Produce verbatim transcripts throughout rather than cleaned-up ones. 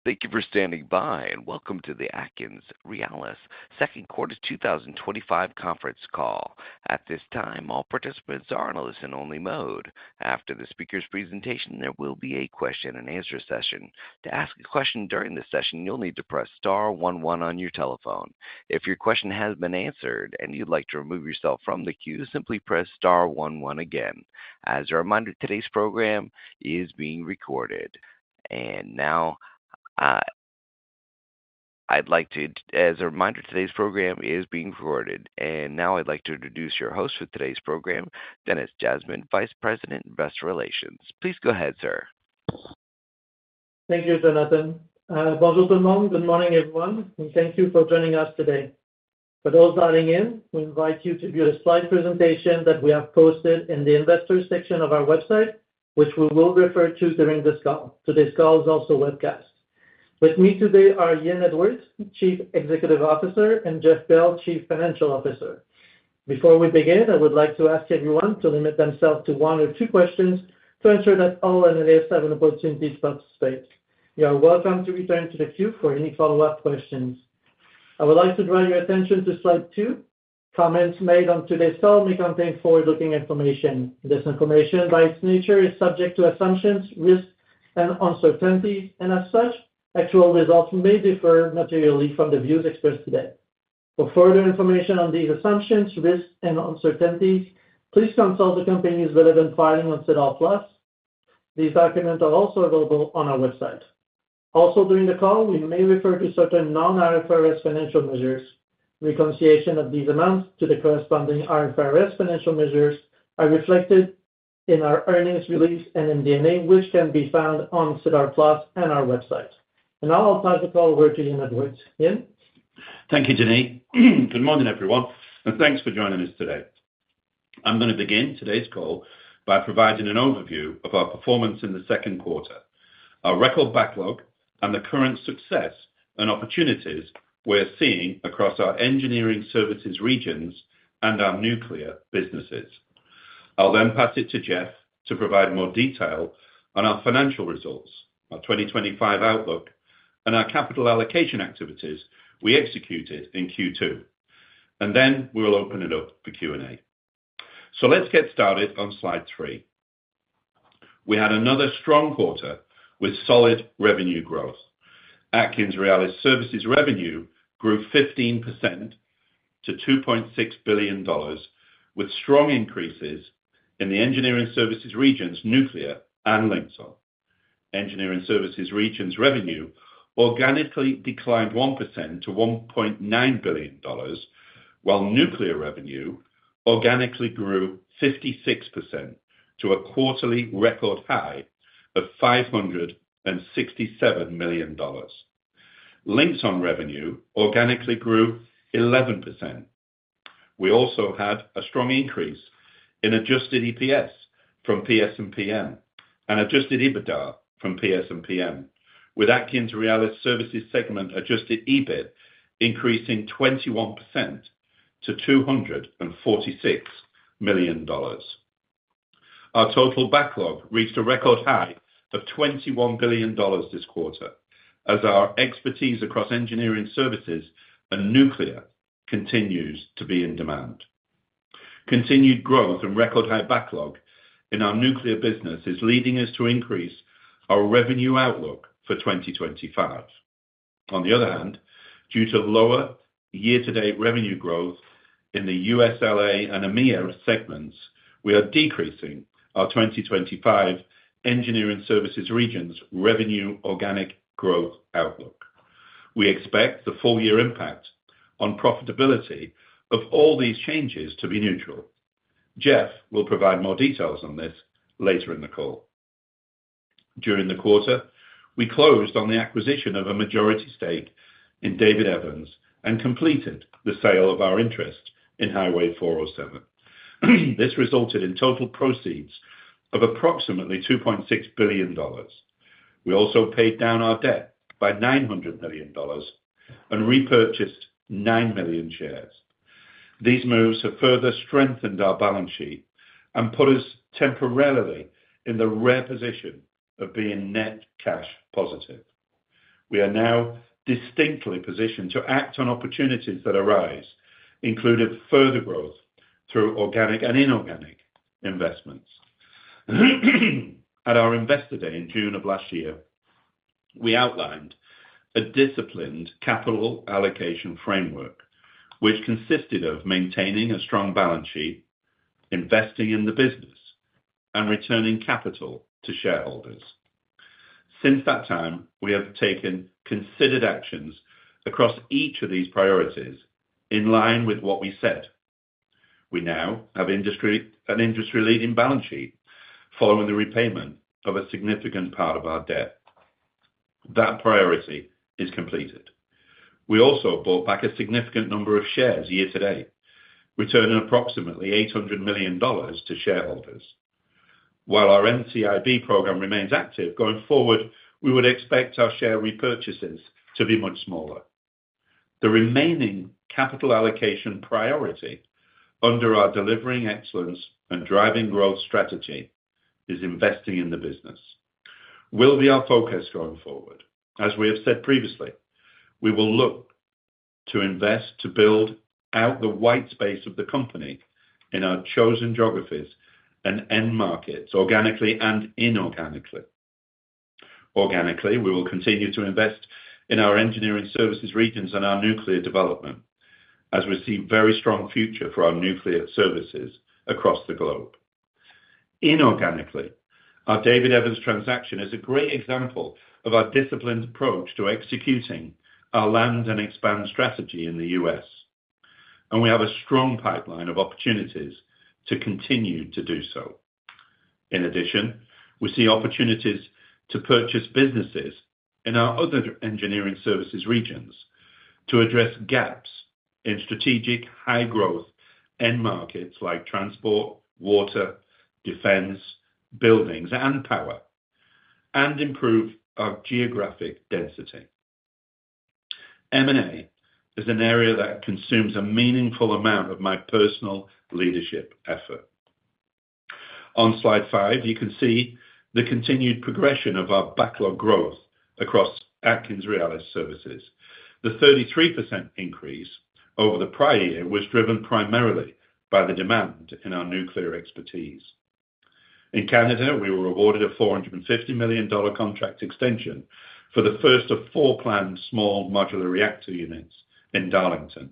Thank you for standing by, and welcome to the AtkinsRéalis Second Quarter two thousand twenty-five Conference Call. At this time, all participants are in a listen-only mode. After the speaker's presentation, there will be a question-and-answer session. To ask a question during the session, you'll need to press star one one on your telephone. If your question has been answered and you'd like to remove yourself from the queue, simply press star one one again. As a reminder, today's program is being recorded. And now, Uh, I'd like to, as a reminder, today's program is being recorded. And now I'd like to introduce your host for today's program, Denis Jasmin, Vice President, Investor Relations. Please go ahead, sir. Thank you, Jonathan. Uh, bonjour tout le monde. Good morning, everyone, and thank you for joining us today. For those dialing in, we invite you to view the slide presentation that we have posted in the Investors section of our website, which we will refer to during this call. Today's call is also webcast. With me today are Ian Edwards, Chief Executive Officer, and Jeff Bell, Chief Financial Officer. Before we begin, I would like to ask everyone to limit themselves to one or two questions to ensure that all analysts have an opportunity to participate. You are welcome to return to the queue for any follow-up questions. I would like to draw your attention to slide two. Comments made on today's call may contain forward-looking information. This information, by its nature, is subject to assumptions, risks, and uncertainties, and as such, actual results may differ materially from the views expressed today. For further information on these assumptions, risks, and uncertainties, please consult the company's relevant filing on SEDAR plus. These documents are also available on our website. Also, during the call, we may refer to certain non-I F R S financial measures. Reconciliation of these amounts to the corresponding I F R S financial measures are reflected in our earnings release and M D and A, which can be found on SEDAR plus and our website. And now I'll pass the call over to Ian Edwards. Ian? Thank you, Denis. Good morning, everyone, and thanks for joining us today. I'm going to begin today's call by providing an overview of our performance in the second quarter, our record backlog, and the current success and opportunities we're seeing across our engineering services regions and our nuclear businesses. I'll then pass it to Jeff to provide more detail on our financial results, our twenty twenty-five outlook, and our capital allocation activities we executed in Q two. And then we'll open it up for Q and A. So let's get started on slide three. We had another strong quarter with solid revenue growth. AtkinsRéalis Services revenue grew fifteen percent to two point six billion dollars, with strong increases in the engineering services regions, nuclear, and Linxon. Engineering services regions revenue organically declined one percent to one point nine billion dollars, while nuclear revenue organically grew fifty-six percent to a quarterly record high of five hundred sixty-seven million dollars. Linxon revenue organically grew eleven percent. We also had a strong increase in adjusted E P S from P S and P M and adjusted EBITDA from P S and P M, with AtkinsRéalis Services segment adjusted E B I T increasing twenty-one percent to two hundred forty-six million dollars. Our total backlog reached a record high of twenty-one billion dollars this quarter, as our expertise across engineering services and nuclear continues to be in demand. Continued growth and record high backlog in our nuclear business is leading us to increase our revenue outlook for twenty twenty-five. On the other hand, due to lower year-to-date revenue growth in the U S L A and EMEA segments, we are decreasing our twenty twenty-five engineering services regions revenue organic growth outlook. We expect the full year impact on profitability of all these changes to be neutral. Jeff will provide more details on this later in the call. During the quarter, we closed on the acquisition of a majority stake in David Evans and completed the sale of our interest in Highway four oh seven. This resulted in total proceeds of approximately two point six billion dollars. We also paid down our debt by nine hundred million dollars and repurchased nine million shares. These moves have further strengthened our balance sheet and put us temporarily in the rare position of being net cash positive. we are now distinctly positioned to act on opportunities that arise, including further growth through organic and inorganic investments. At our Investor Day in June of last year, we outlined a disciplined capital allocation framework, which consisted of maintaining a strong balance sheet, investing in the business, and returning capital to shareholders. Since that time, we have taken considered actions across each of these priorities in line with what we said. We now have industry, an industry-leading balance sheet following the repayment of a significant part of our debt. That priority is completed. We also bought back a significant number of shares year to date, returning approximately eight hundred million dollars to shareholders. While our N C I B program remains active, going forward, we would expect our share repurchases to be much smaller. The remaining capital allocation priority under our delivering excellence and driving growth strategy is investing in the business. Will be our focus going forward. As we have said previously, we will look to invest to build out the white space of the company in our chosen geographies and end markets, organically and inorganically. Organically, we will continue to invest in our engineering services regions and our nuclear development, as we see very strong future for our nuclear services across the globe. Inorganically, our David Evans transaction is a great example of our disciplined approach to executing our land and expand strategy in the U S, and we have a strong pipeline of opportunities to continue to do so. In addition, we see opportunities to purchase businesses in our other engineering services regions to address gaps in strategic high-growth end markets like transport, water, defense, buildings, and power, and improve our geographic density. M and A is an area that consumes a meaningful amount of my personal leadership effort. On slide five, you can see the continued progression of our backlog growth across AtkinsRéalis services. The thirty-three percent increase over the prior year was driven primarily by the demand in our nuclear expertise. In Canada, we were awarded a four hundred fifty million dollars contract extension for the first of four planned small modular reactor units in Darlington.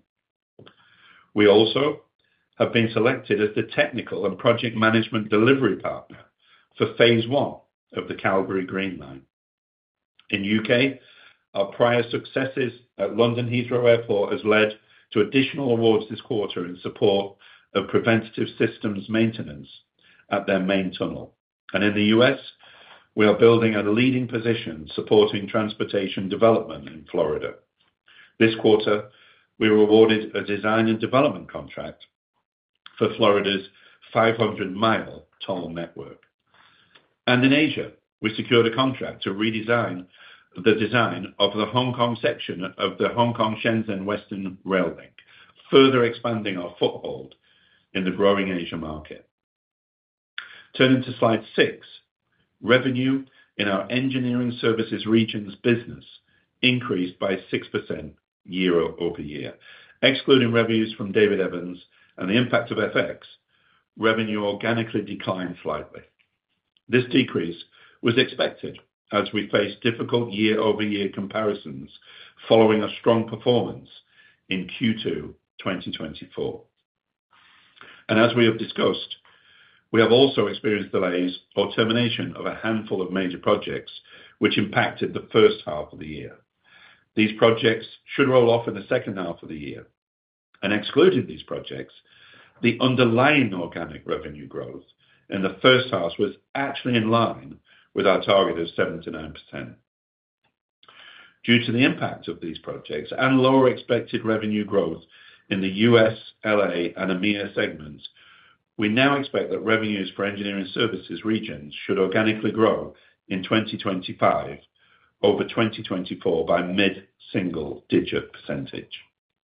We also have been selected as the technical and project management delivery partner for phase one of the Calgary Green Line. In U K, our prior successes at London Heathrow Airport has led to additional awards this quarter in support of preventative systems maintenance at their main tunnel. And in the U S, we are building a leading position supporting transportation development in Florida. This quarter, we were awarded a design and development contract for Florida's five hundred mile toll network. And in Asia, we secured a contract to redesign the design of the Hong Kong section of the Hong Kong-Shenzhen Western Rail Link, further expanding our foothold in the growing Asia market. Turning to slide six, revenue in our engineering services regions business increased by six percent year over year. Excluding revenues from David Evans and the impact of F X, revenue organically declined slightly. This decrease was expected as we faced difficult year-over-year comparisons following a strong performance in Q two twenty twenty-four. And as we have discussed, we have also experienced delays or termination of a handful of major projects which impacted the first half of the year. These projects should roll off in the second half of the year. And excluding these projects, the underlying organic revenue growth in the first half was actually in line with our target of seven to nine percent. Due to the impact of these projects and lower expected revenue growth in the U S, L A, and EMEA segments, we now expect that revenues for engineering services regions should organically grow in twenty twenty-five over twenty twenty-four by mid-single digit percentage.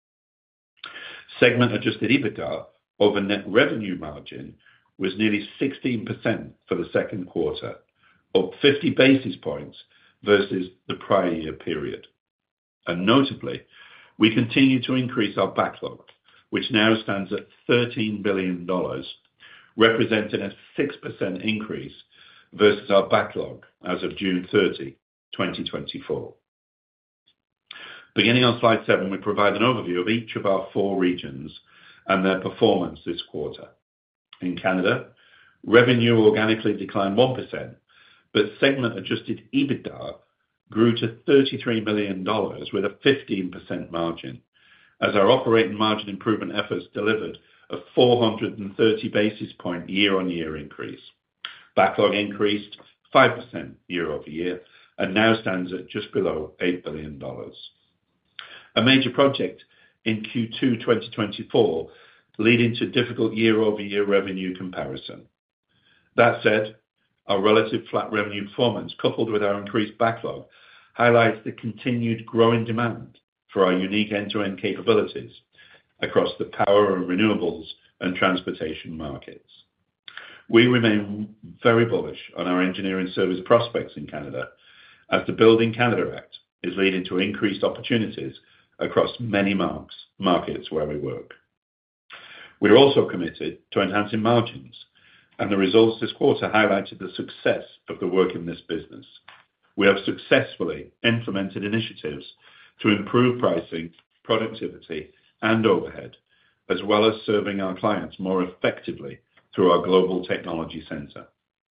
Segment adjusted EBITDA over net revenue margin was nearly sixteen percent for the second quarter, up fifty basis points versus the prior year period. And notably, we continue to increase our backlog, which now stands at thirteen billion dollars, representing a six percent increase versus our backlog as of June thirtieth, twenty twenty-four. Beginning on slide seven, we provide an overview of each of our four regions and their performance this quarter. In Canada, revenue organically declined one percent, but segment-adjusted EBITDA grew to thirty-three million dollars with a fifteen percent margin, as our operating margin improvement efforts delivered a four hundred thirty basis point year-on-year increase. Backlog increased five percent year-over-year and now stands at just below eight billion dollars. A major project in Q two twenty twenty-four leading to difficult year-over-year revenue comparison. That said, our relative flat revenue performance, coupled with our increased backlog, highlights the continued growing demand for our unique end-to-end capabilities across the power and renewables and transportation markets. We remain very bullish on our engineering service prospects in Canada, as the Building Canada Act is leading to increased opportunities across many marks, markets where we work. We are also committed to enhancing margins, and the results this quarter highlighted the success of the work in this business. We have successfully implemented initiatives to improve pricing, productivity, and overhead, as well as serving our clients more effectively through our Global Technology Centre.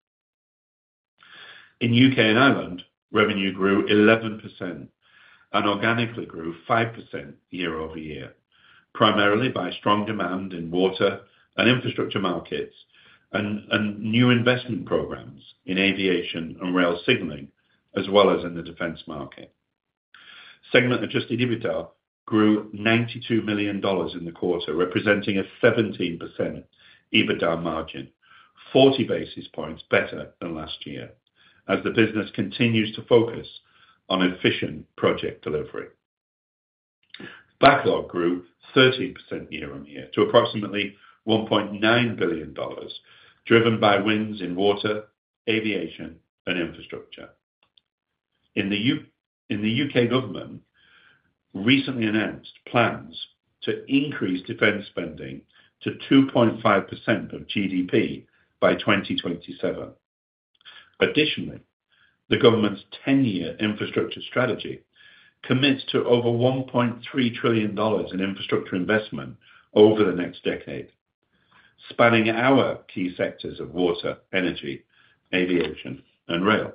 In U K and Ireland, revenue grew eleven percent and organically grew five percent year-over-year, primarily by strong demand in water and infrastructure markets and, and new investment programs in aviation and rail signalling, as well as in the defence market. Segment-adjusted EBITDA grew ninety-two million dollars in the quarter, representing a seventeen percent EBITDA margin, forty basis points better than last year, as the business continues to focus on efficient project delivery. Backlog grew thirteen percent year-on-year to approximately one point nine billion dollars, driven by wins in water, aviation, and infrastructure. In the, U- in the U K government, recently announced plans to increase defence spending to two point five percent of G D P by twenty twenty-seven. Additionally, the government's ten-year infrastructure strategy commits to over one point three trillion dollars in infrastructure investment over the next decade, spanning our key sectors of water, energy, aviation, and rail.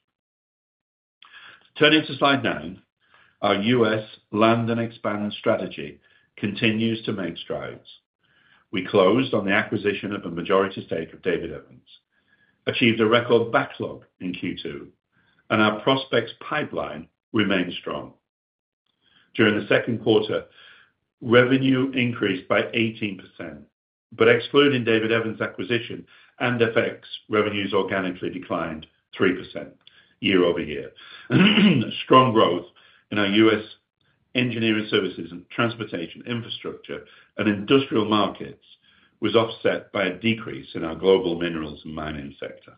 Turning to slide nine, our U S land and expand strategy continues to make strides. We closed on the acquisition of a majority stake of David Evans, achieved a record backlog in Q two, and our prospects pipeline remains strong. During the second quarter, revenue increased by eighteen percent, but excluding David Evans' acquisition and F X, revenues organically declined three percent year-over-year. Strong growth in our U S engineering services and transportation, infrastructure, and industrial markets was offset by a decrease in our global minerals and mining sector.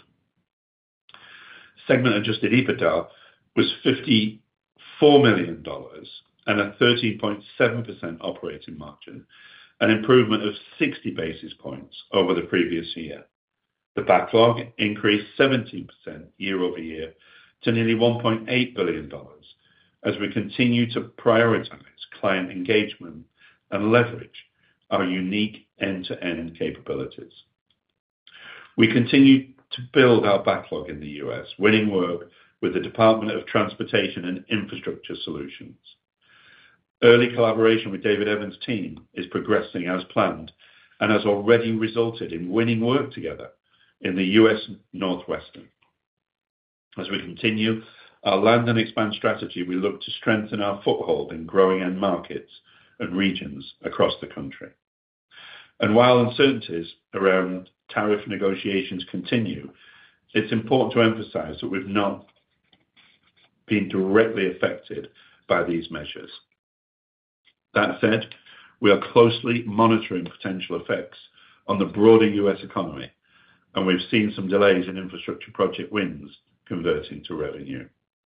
Segment-adjusted EBITDA was fifty-four million dollars and a thirteen point seven percent operating margin, an improvement of sixty basis points over the previous year. The backlog increased seventeen percent year-over-year to nearly one point eight billion dollars, as we continue to prioritize client engagement and leverage our unique end-to-end capabilities. We continue to build our backlog in the U S, winning work with the Department of Transportation and Infrastructure Solutions. Early collaboration with David Evans' team is progressing as planned and has already resulted in winning work together in the U S Northwestern. As we continue our land and expand strategy, we look to strengthen our foothold in growing end markets and regions across the country. And while uncertainties around tariff negotiations continue, it's important to emphasize that we've not been directly affected by these measures. That said, we are closely monitoring potential effects on the broader U S economy, and we've seen some delays in infrastructure project wins converting to revenue.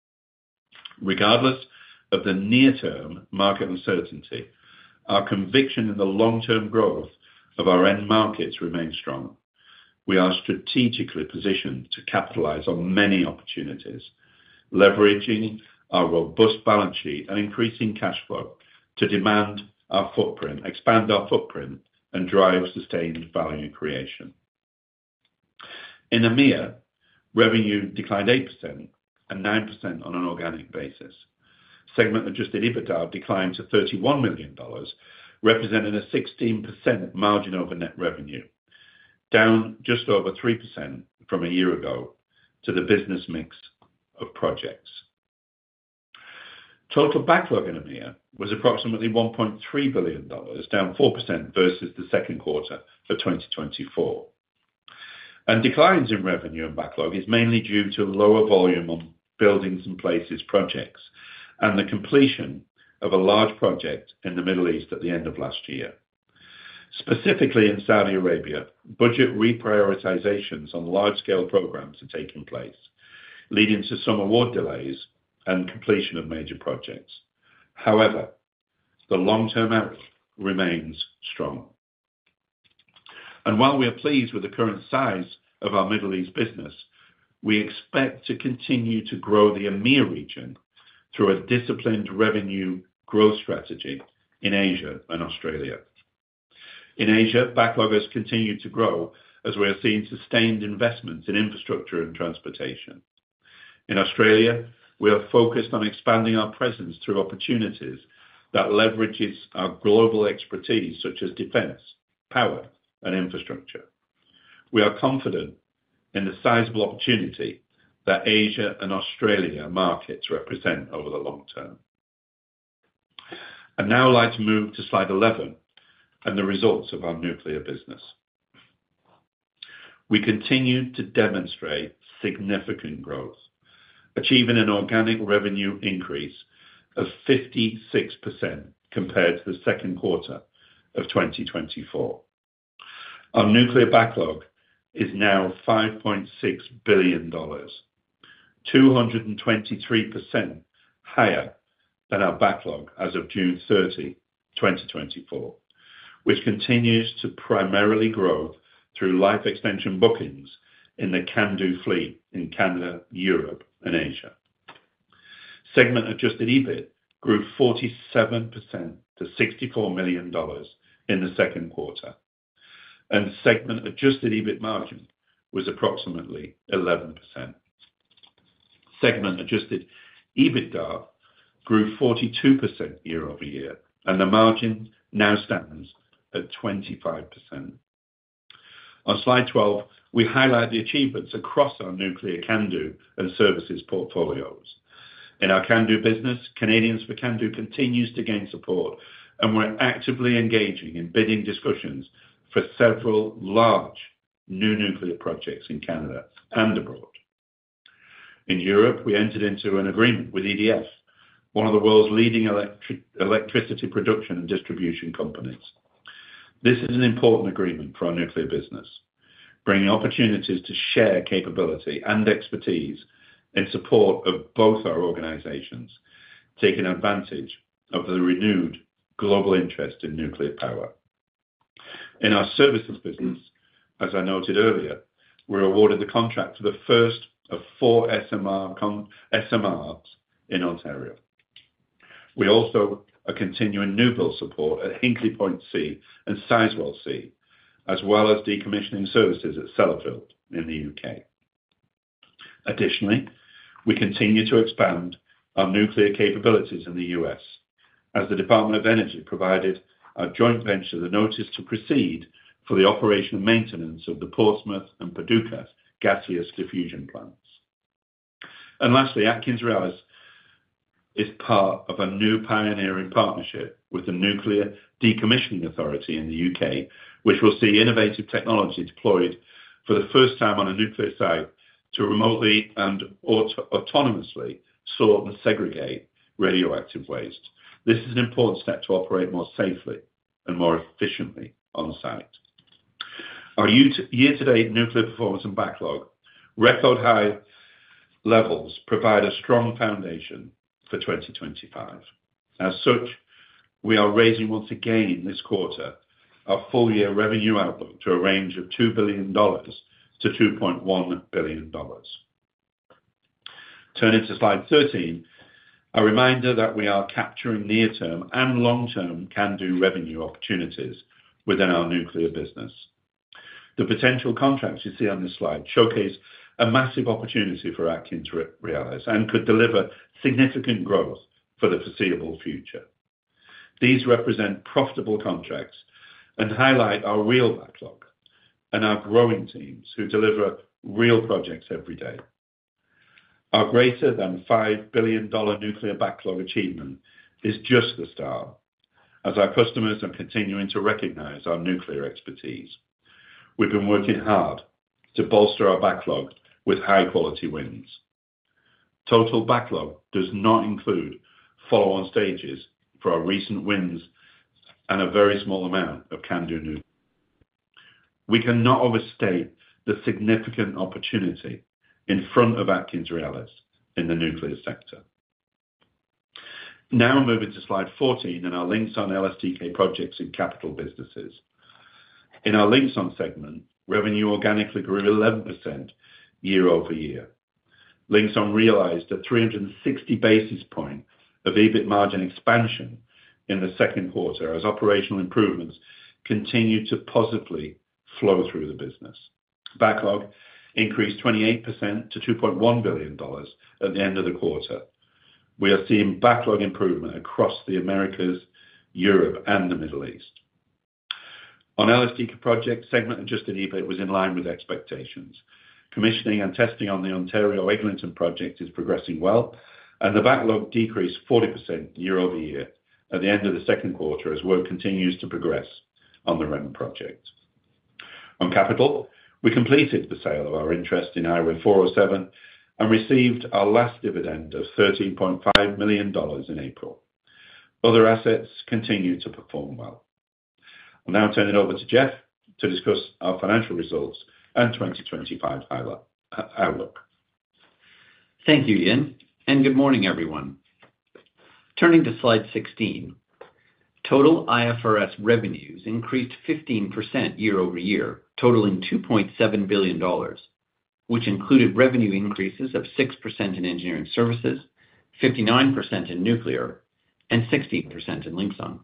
Regardless of the near-term market uncertainty, our conviction in the long-term growth of our end markets remains strong. We are strategically positioned to capitalize on many opportunities, leveraging our robust balance sheet and increasing cash flow to demand our footprint, expand our footprint, and drive sustained value creation. In EMEA, revenue declined eight percent and nine percent on an organic basis. Segment-adjusted EBITDA declined to thirty-one million dollars, representing a sixteen percent margin over net revenue, down just over three percent from a year ago to the business mix of projects. Total backlog in EMEA was approximately one point three billion dollars, down four percent versus the second quarter of twenty twenty-four. And declines in revenue and backlog is mainly due to lower volume on buildings and places projects and the completion of a large project in the Middle East at the end of last year. Specifically in Saudi Arabia, budget reprioritizations on large-scale programs are taking place, leading to some award delays and completion of major projects. However, the long-term outlook remains strong. And while we are pleased with the current size of our Middle East business, we expect to continue to grow the EMEA region through a disciplined revenue growth strategy in Asia and Australia. In Asia, backlog has continued to grow as we are seeing sustained investments in infrastructure and transportation. In Australia, we are focused on expanding our presence through opportunities that leverages our global expertise, such as defense, power, and infrastructure. We are confident in the sizable opportunity that Asia and Australia markets represent over the long term. I'd now like to move to slide eleven and the results of our nuclear business. We continue to demonstrate significant growth, achieving an organic revenue increase of fifty-six percent compared to the second quarter of twenty twenty-four. Our nuclear backlog is now five point six billion dollars, two hundred twenty-three percent higher than our backlog as of June thirtieth, twenty twenty-four, which continues to primarily grow through life extension bookings in the CANDU fleet in Canada, Europe, and Asia. Segment-adjusted EBIT grew forty-seven percent to sixty-four million dollars in the second quarter, and segment-adjusted EBIT margin was approximately eleven percent. Segment-adjusted EBITDA grew forty-two percent year-over-year, and the margin now stands at twenty-five percent. On slide twelve, we highlight the achievements across our nuclear CANDU and services portfolios. In our CANDU business, Canadians for CANDU continues to gain support, and we're actively engaging in bidding discussions for several large new nuclear projects in Canada and abroad. In Europe, we entered into an agreement with E D F, one of the world's leading electric, electricity production and distribution companies. This is an important agreement for our nuclear business, bringing opportunities to share capability and expertise in support of both our organizations, taking advantage of the renewed global interest in nuclear power. In our services business, as I noted earlier, we're awarded the contract for the first of four S M R con- S M Rs in Ontario. We also are continuing new build support at Hinkley Point C and Sizewell C, as well as decommissioning services at Sellafield in the U K. Additionally, we continue to expand our nuclear capabilities in the U S, as the Department of Energy provided our joint venture the notice to proceed for the operation and maintenance of the Portsmouth and Paducah gaseous diffusion plants. And lastly, AtkinsRéalis is part of a new pioneering partnership with the Nuclear Decommissioning Authority in the U K, which will see innovative technology deployed for the first time on a nuclear site to remotely and auto- autonomously sort and segregate radioactive waste. This is an important step to operate more safely and more efficiently on site. Our year-to-date nuclear performance and backlog, record high levels, provide a strong foundation for twenty twenty-five. As such, we are raising once again this quarter our full-year revenue outlook to a range of two billion dollars to two point one billion dollars. Turning to slide thirteen, a reminder that we are capturing near-term and long-term CANDU revenue opportunities within our nuclear business. The potential contracts you see on this slide showcase a massive opportunity for AtkinsRéalis and could deliver significant growth for the foreseeable future. These represent profitable contracts and highlight our real backlog and our growing teams who deliver real projects every day. Our greater than five billion dollars nuclear backlog achievement is just the start, as our customers are continuing to recognize our nuclear expertise. We've been working hard to bolster our backlog with high-quality wins. Total backlog does not include follow-on stages for our recent wins and a very small amount of CANDU nuclear. We cannot overstate the significant opportunity in front of AtkinsRéalis in the nuclear sector. Now moving to slide fourteen and our Linxon L S T K projects and capital businesses. In our Linxon segment, revenue organically grew eleven percent year over year. Linxon realized a three hundred sixty basis point of EBIT margin expansion in the second quarter as operational improvements continued to positively flow through the business. Backlog increased twenty-eight percent to two point one billion dollars at the end of the quarter. We are seeing backlog improvement across the Americas, Europe, and the Middle East. On L S T K project, segment adjusted EBIT was in line with expectations. Commissioning and testing on the Ontario Eglinton project is progressing well, and the backlog decreased forty percent year over year at the end of the second quarter as work continues to progress on the R E M project. On capital, we completed the sale of our interest in Highway four oh seven and received our last dividend of thirteen point five million dollars in April. Other assets continue to perform well. I'll now turn it over to Jeff to discuss our financial results and twenty twenty-five outlook. Thank you, Ian, and good morning, everyone. Turning to slide sixteen, total I F R S revenues increased fifteen percent year over year, totaling two point seven billion dollars, which included revenue increases of six percent in engineering services, fifty-nine percent in nuclear, and sixteen percent in Linxon.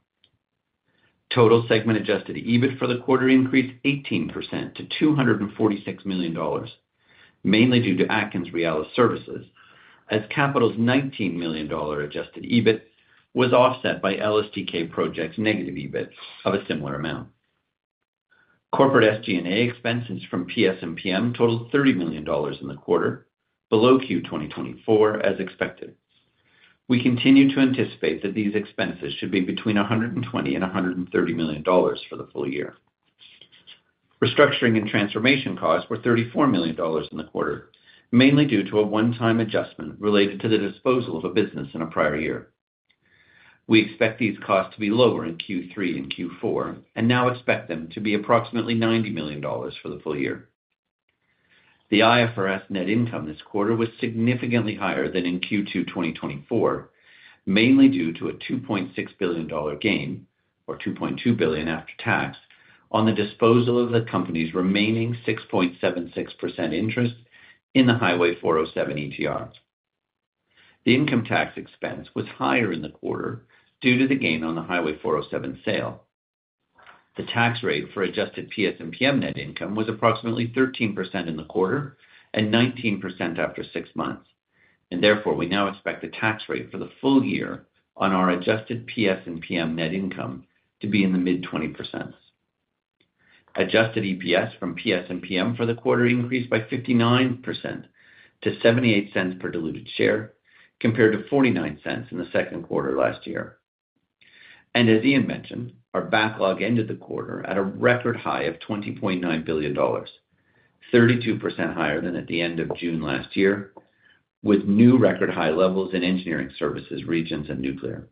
Total segment adjusted EBIT for the quarter increased eighteen percent to two hundred forty-six million dollars, mainly due to AtkinsRéalis Services, as Capital's nineteen million dollars adjusted EBIT was offset by L S T K projects' negative EBIT of a similar amount. Corporate S G and A expenses from P S and P M totaled thirty million dollars in the quarter, below Q twenty twenty-four as expected. We continue to anticipate that these expenses should be between one hundred twenty and one hundred thirty million dollars for the full year. Restructuring and transformation costs were thirty-four million dollars in the quarter, mainly due to a one-time adjustment related to the disposal of a business in a prior year. We expect these costs to be lower in Q three and Q four, and now expect them to be approximately ninety million dollars for the full year. The I F R S net income this quarter was significantly higher than in Q two twenty twenty-four, mainly due to a two point six billion dollars gain, or two point two billion dollars after tax, on the disposal of the company's remaining six point seven six percent interest in the Highway four oh seven E T R. The income tax expense was higher in the quarter due to the gain on the Highway four oh seven sale. The tax rate for adjusted P S and P M net income was approximately thirteen percent in the quarter and nineteen percent after six months, and therefore we now expect the tax rate for the full year on our adjusted P S and P M net income to be in the mid twenty percent. Adjusted E P S from P S and P M for the quarter increased by fifty-nine percent to seventy-eight cents per diluted share, compared to forty-nine cents in the second quarter last year. And as Ian mentioned, our backlog ended the quarter at a record high of twenty point nine billion dollars, thirty-two percent higher than at the end of June last year, with new record high levels in engineering services, regions, and nuclear.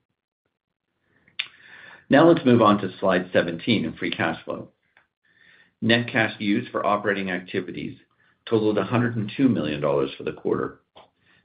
Now let's move on to slide seventeen and free cash flow. Net cash used for operating activities totaled one hundred two million dollars for the quarter.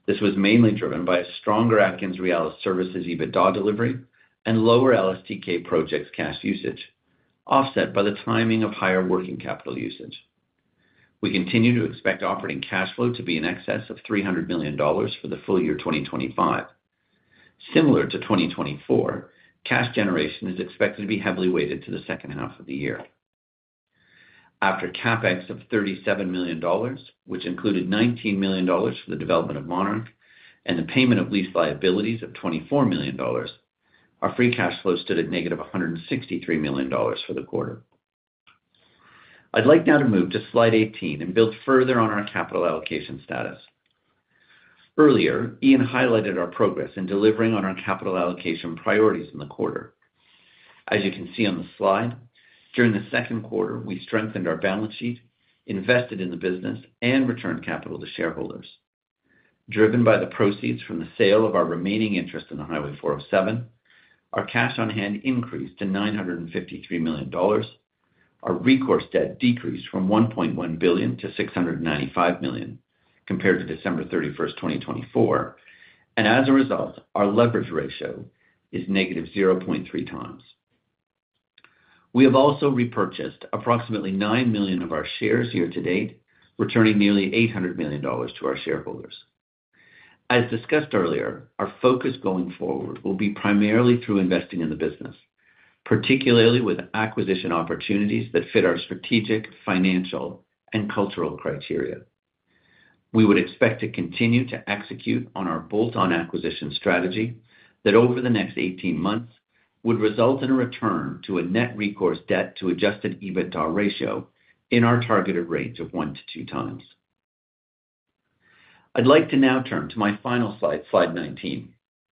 This was mainly driven by a stronger AtkinsRéalis Services EBITDA delivery and lower L S T K Projects cash usage, offset by the timing of higher working capital usage. We continue to expect operating cash flow to be in excess of three hundred million dollars for the full year twenty twenty-five. Similar to twenty twenty-four, cash generation is expected to be heavily weighted to the second half of the year. After CapEx of thirty-seven million dollars, which included nineteen million dollars for the development of Monarch and the payment of lease liabilities of twenty-four million dollars, our free cash flow stood at negative one hundred sixty-three million dollars for the quarter. I'd like now to move to slide eighteen and build further on our capital allocation status. Earlier, Ian highlighted our progress in delivering on our capital allocation priorities in the quarter. As you can see on the slide, during the second quarter, we strengthened our balance sheet, invested in the business, and returned capital to shareholders. Driven by the proceeds from the sale of our remaining interest in the Highway four oh seven, our cash on hand increased to nine hundred fifty-three million dollars. Our recourse debt decreased from one point one billion dollars to six hundred ninety-five million dollars compared to December thirty-first, twenty twenty-four, and as a result, our leverage ratio is negative zero point three times. We have also repurchased approximately nine million of our shares year to date, returning nearly eight hundred million dollars to our shareholders. As discussed earlier, our focus going forward will be primarily through investing in the business, particularly with acquisition opportunities that fit our strategic, financial, and cultural criteria. We would expect to continue to execute on our bolt-on acquisition strategy that over the next eighteen months would result in a return to a net recourse debt to adjusted EBITDA ratio in our targeted range of one to two times. I'd like to now turn to my final slide, slide nineteen.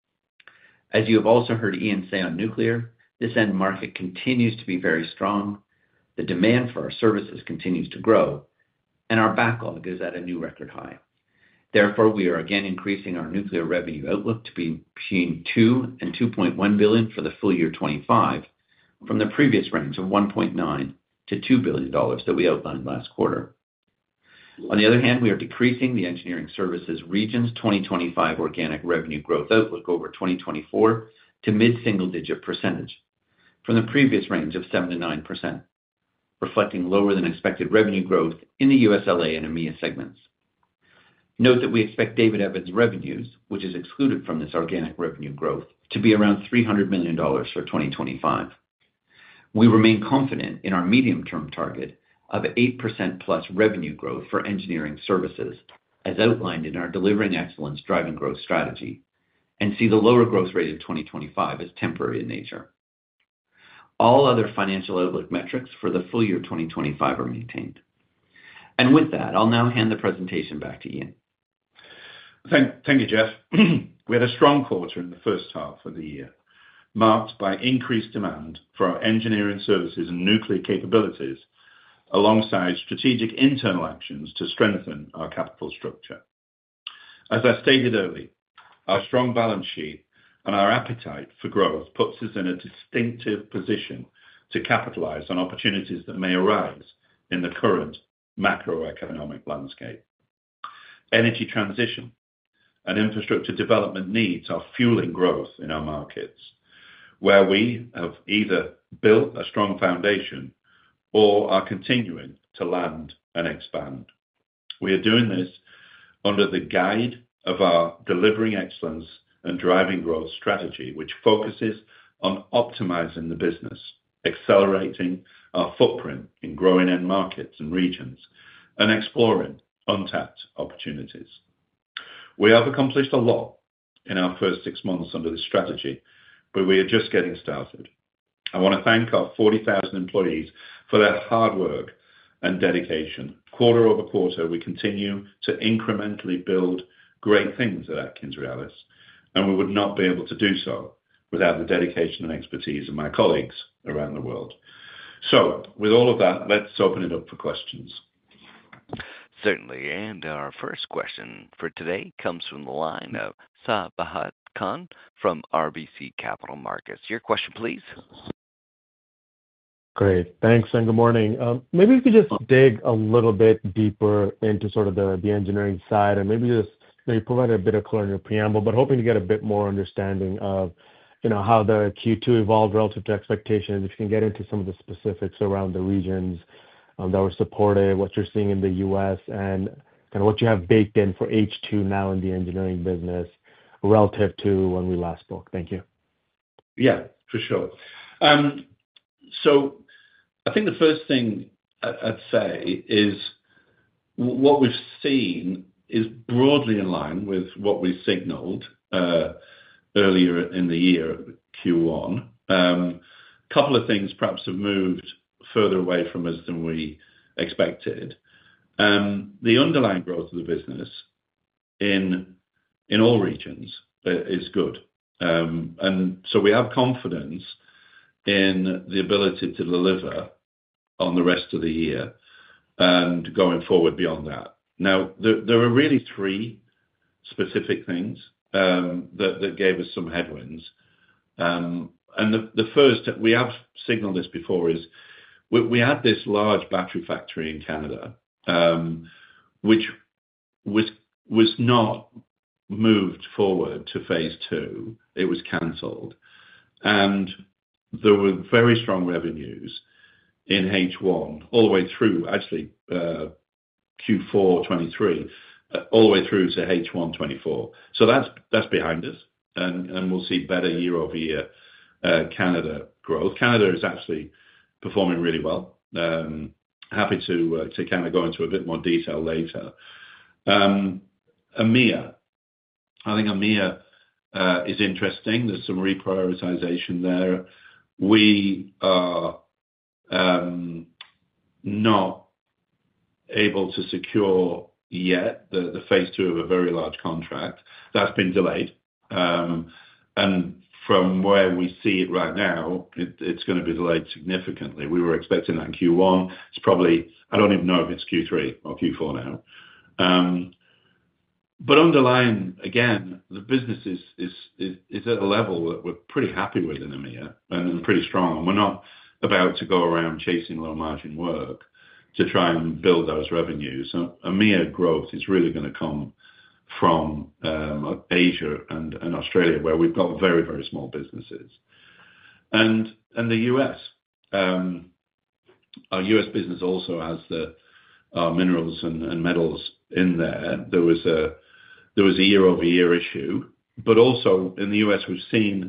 As you have also heard Ian say on nuclear, this end market continues to be very strong, the demand for our services continues to grow, and our backlog is at a new record high. Therefore, we are again increasing our nuclear revenue outlook to be between two and two point one billion dollars for the full year twenty-five, from the previous range of one point nine to two billion dollars that we outlined last quarter. On the other hand, we are decreasing the engineering services region's twenty twenty-five organic revenue growth outlook over twenty twenty-four to mid-single-digit percentage, from the previous range of seven to nine percent, reflecting lower than expected revenue growth in the U S L A and EMEA segments. Note that we expect David Evans revenues, which is excluded from this organic revenue growth, to be around three hundred million dollars for twenty twenty-five. We remain confident in our medium-term target of eight percent plus revenue growth for engineering services, as outlined in our Delivering Excellence Driving Growth strategy, and see the lower growth rate of twenty twenty-five as temporary in nature. All other financial outlook metrics for the full year twenty twenty-five are maintained. And with that, I'll now hand the presentation back to Ian. Thank, thank you, Jeff. We had a strong quarter in the first half of the year, marked by increased demand for our engineering services and nuclear capabilities, alongside strategic internal actions to strengthen our capital structure. As I stated earlier, our strong balance sheet and our appetite for growth puts us in a distinctive position to capitalize on opportunities that may arise in the current macroeconomic landscape. Energy transition and infrastructure development needs are fueling growth in our markets, where we have either built a strong foundation or are continuing to land and expand. We are doing this under the guide of our Delivering Excellence and Driving Growth strategy, which focuses on optimizing the business, accelerating our footprint in growing end markets and regions, and exploring untapped opportunities. We have accomplished a lot in our first six months under this strategy, but we are just getting started. I want to thank our forty thousand employees for their hard work and dedication. Quarter over quarter, we continue to incrementally build great things at AtkinsRéalis, and we would not be able to do so without the dedication and expertise of my colleagues around the world. So, with all of that, let's open it up for questions. Certainly, and our first question for today comes from the line of Sabahat Khan from R B C Capital Markets. Your question, please. Great, thanks, and good morning. Um, maybe we could just dig a little bit deeper into sort of the, the engineering side, and maybe just you provided a bit of color in your preamble, but hoping to get a bit more understanding of how the Q two evolved relative to expectations. If you can get into some of the specifics around the regions that were supported, what you're seeing in the U S, and kind of what you have baked in for H two now in the engineering business relative to when we last spoke. Thank you. Yeah, for sure. So I think the first thing I'd say is what we've seen is broadly in line with what we signaled uh, earlier in the year, Q one. A um, couple of things perhaps have moved further away from us than we expected. Um, the underlying growth of the business in in all regions uh, is good. Um, and so we have confidence in the ability to deliver on the rest of the year and going forward beyond that. Now, there, there are really three specific things um, that, that gave us some headwinds. Um, and the, the first, we have signaled this before, is we, we had this large battery factory in Canada, um, which was was not moved forward to phase two. It was cancelled. And there were very strong revenues in H one, all the way through, actually, uh, Q four twenty-three, uh, all the way through to H one twenty-four. So that's that's behind us, and, and we'll see better year-over-year uh, Canada growth. Canada is actually performing really well. Um, happy to uh, to kind of go into a bit more detail later. Um, EMEA. I think EMEA uh, is interesting. There's some reprioritization there. We are um, not able to secure yet the, the phase two of a very large contract. That's been delayed. Um, and from where we see it right now, it, it's going to be delayed significantly. We were expecting that in Q one. It's probably, I don't even know if it's Q three or Q four now. Um, But underlying, again, the business is is is is at a level that we're pretty happy with in EMEA and pretty strong. And we're not about to go around chasing low margin work to try and build those revenues. So EMEA growth is really going to come from um, Asia and, and Australia, where we've got very, very small businesses. And and the U S. Um, our U S business also has the uh, minerals and, and metals in there. There was a There was a year-over-year issue, but also in the U S, we've seen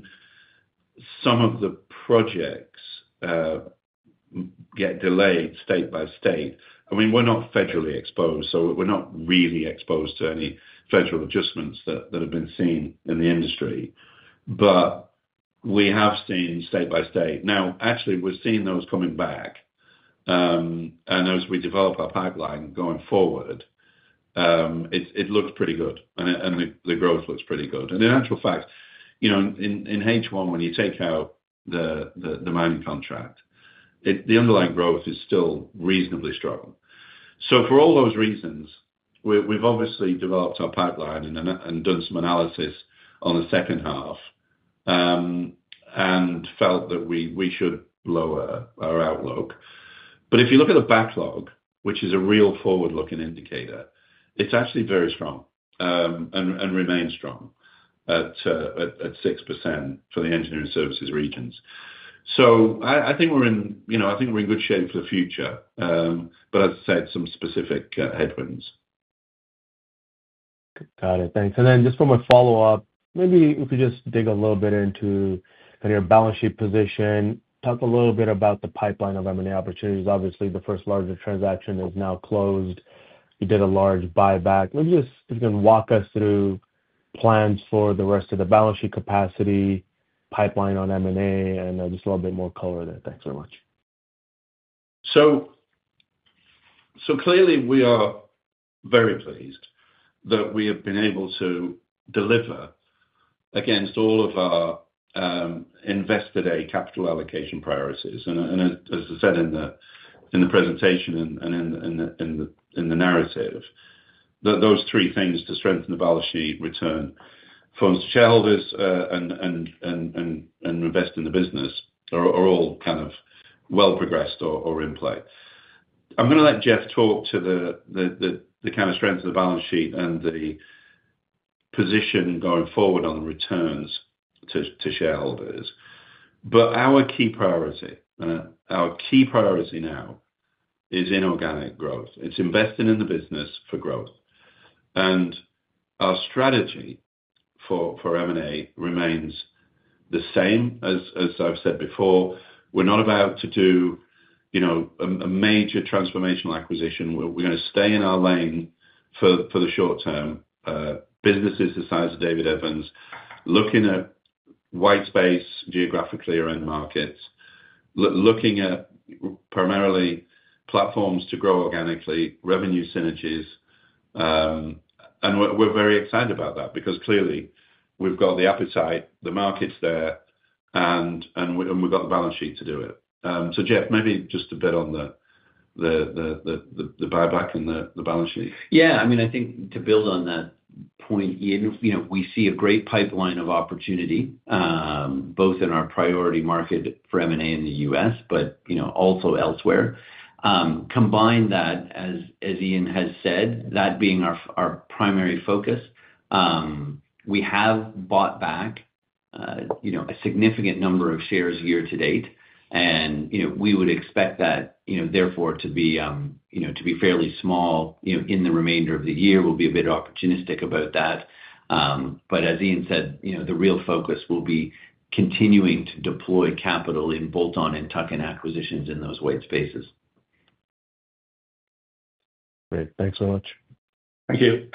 some of the projects uh, get delayed state by state. I mean, we're not federally exposed, so we're not really exposed to any federal adjustments that, that have been seen in the industry. But we have seen state by state. Now, actually, we're seeing those coming back. Um, and as we develop our pipeline going forward, Um, it, it looks pretty good, and, it, and the, the growth looks pretty good. And in actual fact, you know, in, in H one, when you take out the, the, the mining contract, it, the underlying growth is still reasonably strong. So for all those reasons, we, we've obviously developed our pipeline and, and done some analysis on the second half, um, and felt that we, we should lower our outlook. But if you look at the backlog, which is a real forward-looking indicator, it's actually very strong, um, and, and remains strong at, uh, at at six percent for the engineering services regions. So I, I think we're in, you know, I think we're in good shape for the future. Um, but as I said, some specific uh, headwinds. Got it. Thanks. And then just from a follow-up, maybe if we just dig a little bit into kind of your balance sheet position, talk a little bit about the pipeline of M and A opportunities. Obviously, the first larger transaction is now closed. You did a large buyback. Maybe just if you can walk us through plans for the rest of the balance sheet capacity, pipeline on M and A, and uh, just a little bit more color there. Thanks very much. So, so clearly we are very pleased that we have been able to deliver against all of our um, Investor Day capital allocation priorities. And, and as, as I said in the in the presentation and, and in, in, the, in the in the narrative, that those three things to strengthen the balance sheet, return funds to shareholders, uh, and, and and and and invest in the business are, are all kind of well progressed or, or in play. I'm going to let Jeff talk to the the, the the kind of strength of the balance sheet and the position going forward on the returns to, to shareholders. But our key priority, uh, our key priority now is inorganic growth. It's investing in the business for growth. And our strategy for, for M and A remains the same as, as I've said before. We're not about to do, you know, a, a major transformational acquisition. We're, we're going to stay in our lane for, for the short term. Uh, businesses the size of David Evans, looking at white space geographically or end markets, l- looking at primarily platforms to grow organically, revenue synergies. Um, and we're, we're very excited about that because clearly we've got the appetite, the market's there, and and, we, and we've got the balance sheet to do it. Um, so Jeff, maybe just a bit on the the the the, the buyback and the, the balance sheet. Yeah, I mean, I think to build on that point, Ian, you know, we see a great pipeline of opportunity, um, both in our priority market for M and A in the U S, but you know, also elsewhere. Um, combine that, as as Ian has said, that being our our primary focus. Um, we have bought back, uh, you know, a significant number of shares year to date, and you know, we would expect that, you know, therefore to be, um, you know, to be fairly small, you know, in the remainder of the year. We'll be a bit opportunistic about that, um, but as Ian said, you know, the real focus will be continuing to deploy capital in bolt-on and tuck-in acquisitions in those white spaces. Great. Thanks so much. Thank you.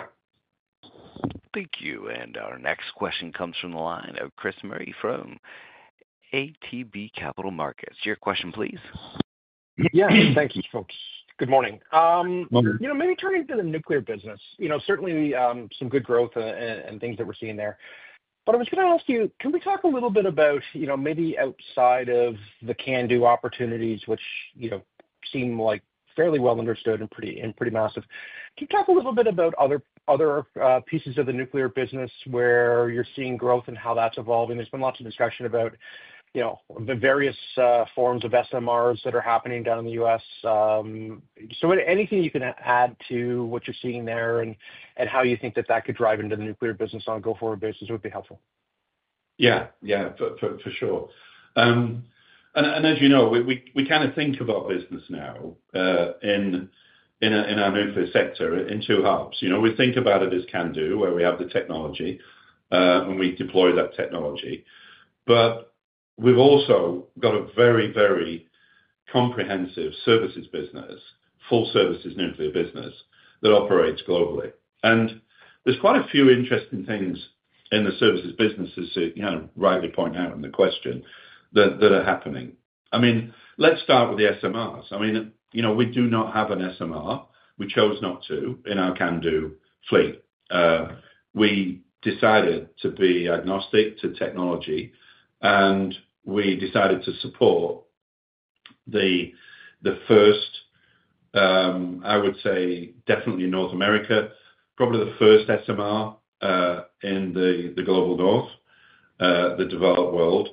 Thank you. And our next question comes from the line of Chris Murray from A T B Capital Markets. Your question, please. Yeah, thank you, folks. Good morning. Um, Morning. You know, maybe turning to the nuclear business, you know, certainly um, some good growth uh, and, and things that we're seeing there. But I was going to ask you, can we talk a little bit about, you know, maybe outside of the CANDU opportunities, which, you know, seem like fairly well understood and pretty and pretty massive. Can you talk a little bit about other other uh, pieces of the nuclear business where you're seeing growth and how that's evolving? There's been lots of discussion about, you know, the various uh, forms of S M Rs that are happening down in the U S. Um, so anything you can add to what you're seeing there and, and how you think that that could drive into the nuclear business on a go-forward basis would be helpful. Yeah, yeah, for, for, for sure. Um, and, and as you know, we, we, we kind of think of our business now uh, in in, a, in our nuclear sector in two halves. You know, we think about it as CANDU, where we have the technology uh, and we deploy that technology. But we've also got a very, very comprehensive services business, full services nuclear business that operates globally. And there's quite a few interesting things in the services businesses that you know, rightly point out in the question that, that are happening. I mean, let's start with the S M Rs. I mean, you know, we do not have an S M R. We chose not to in our CANDU fleet. Uh, we decided to be agnostic to technology, and we decided to support the the first, um, I would say, definitely in North America, probably the first S M R uh, in the, the global north, uh, the developed world,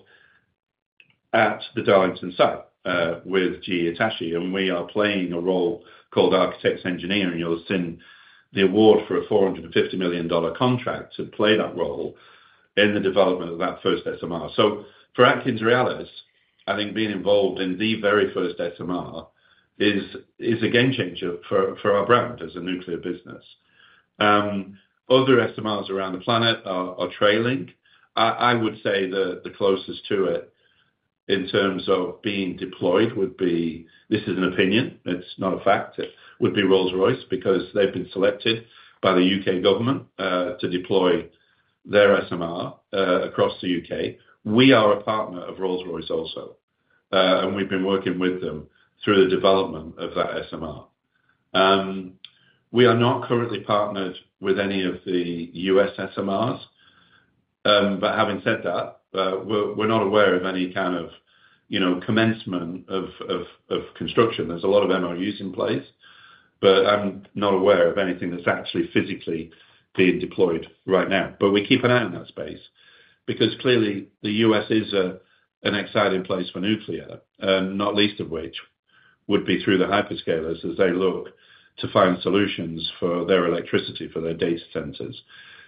at the Darlington site uh, with G E Hitachi. And we are playing a role called Architects Engineer, and you'll have seen the award for a four hundred fifty million dollars contract to play that role in the development of that first S M R. So for AtkinsRéalis, I think being involved in the very first S M R is is a game changer for, for our brand as a nuclear business. Um, other S M Rs around the planet are, are trailing. I, I would say the, the closest to it in terms of being deployed would be, this is an opinion, it's not a fact, it would be Rolls-Royce, because they've been selected by the U K government uh, to deploy their S M R uh, across the U K. We are a partner of Rolls-Royce also, uh, and we've been working with them through the development of that S M R. Um, we are not currently partnered with any of the U S S M Rs, um, but having said that, uh, we're, we're not aware of any kind of, you know, commencement of, of, of construction. There's a lot of M O Us in place, but I'm not aware of anything that's actually physically being deployed right now. But we keep an eye on that space, because clearly the U S is a, an exciting place for nuclear, and not least of which would be through the hyperscalers as they look to find solutions for their electricity, for their data centers.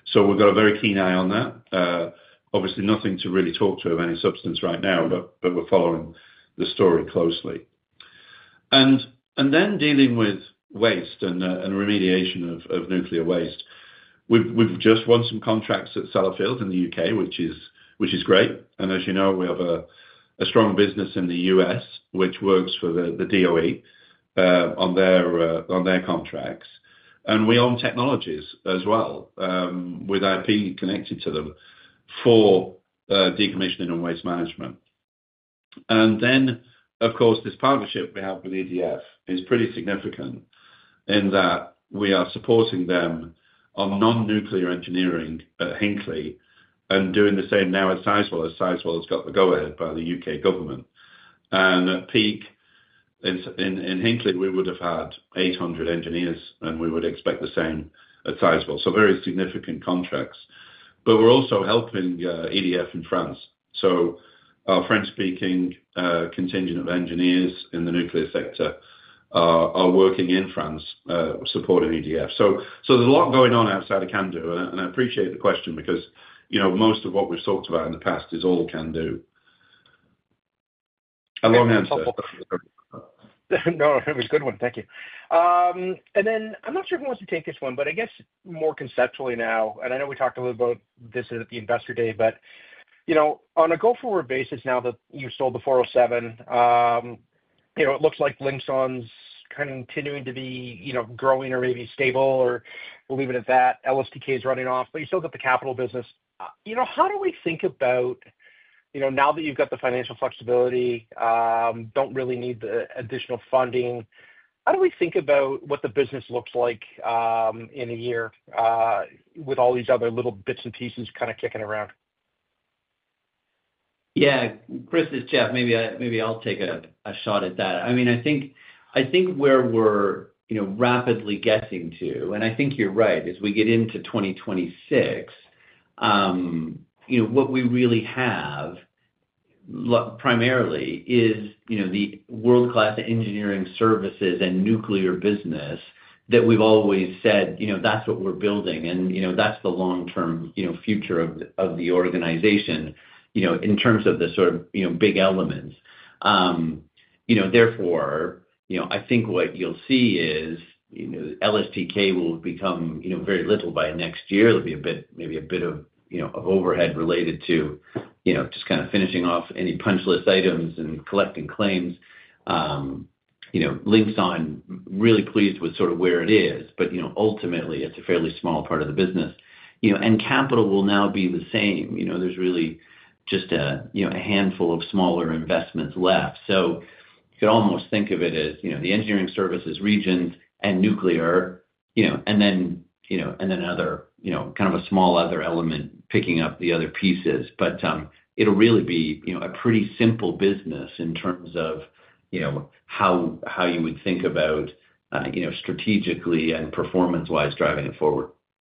So we've got a very keen eye on that. Uh, obviously, nothing to really talk to of any substance right now, but, but we're following the story closely. And, and then dealing with waste and, uh, and remediation of, of nuclear waste. We've, we've just won some contracts at Sellafield in the U K, which is, which is great. And as you know, we have a, a strong business in the U S, which works for the, the D O E uh, on their uh, on their contracts. And we own technologies as well, um, with I P connected to them for uh, decommissioning and waste management. And then, of course, this partnership we have with E D F is pretty significant in that we are supporting them on non-nuclear engineering at Hinkley and doing the same now at Sizewell, as Sizewell has got the go-ahead by the U K government. And at peak, in, in, in Hinkley, we would have had eight hundred engineers, and we would expect the same at Sizewell. So very significant contracts. But we're also helping uh, E D F in France. So our French-speaking uh, contingent of engineers in the nuclear sector are, are working in France, uh, supporting E D F. So, so there's a lot going on outside of CANDU, and, and I appreciate the question because, you know, most of what we've talked about in the past is all CANDU. A long answer. No, it was a good one. Thank you. Um, and then I'm not sure who wants to take this one, but I guess more conceptually now, and I know we talked a little about this at the Investor Day, but, you know, on a go-forward basis now that you sold the four oh seven, um, you know, it looks like Linxon's kind of continuing to be, you know, growing or maybe stable, or we'll leave it at that. L S T K is running off, but you still got the capital business. Uh, you know, how do we think about, you know, now that you've got the financial flexibility, um, don't really need the additional funding, how do we think about what the business looks like um, in a year uh, with all these other little bits and pieces kind of kicking around? Yeah, Chris, it's Jeff. Maybe I, maybe I'll take a, a shot at that. I mean, I think I think where we're, you know, rapidly getting to, and I think you're right, as we get into twenty twenty-six, um, you know, what we really have primarily is, you know, the world-class engineering services and nuclear business that we've always said, you know, that's what we're building, and you know, that's the long-term, you know, future of the, of the organization. You know, in terms of the sort of, you know, big elements. Um, you know, therefore, you know, I think what you'll see is, you know, L S T K will become, you know, very little by next year. There'll be a bit, maybe a bit of, you know, of overhead related to, you know, just kind of finishing off any punch list items and collecting claims. Um, you know, Linxon, really pleased with sort of where it is, but, you know, ultimately it's a fairly small part of the business. You know, and capital will now be the same. You know, there's really just a, you know, a handful of smaller investments left. So you could almost think of it as, you know, the engineering services regions and nuclear, you know, and then, you know, and then other, you know, kind of a small other element picking up the other pieces. But um, it'll really be, you know, a pretty simple business in terms of, you know, how, how you would think about, uh, you know, strategically and performance-wise driving it forward.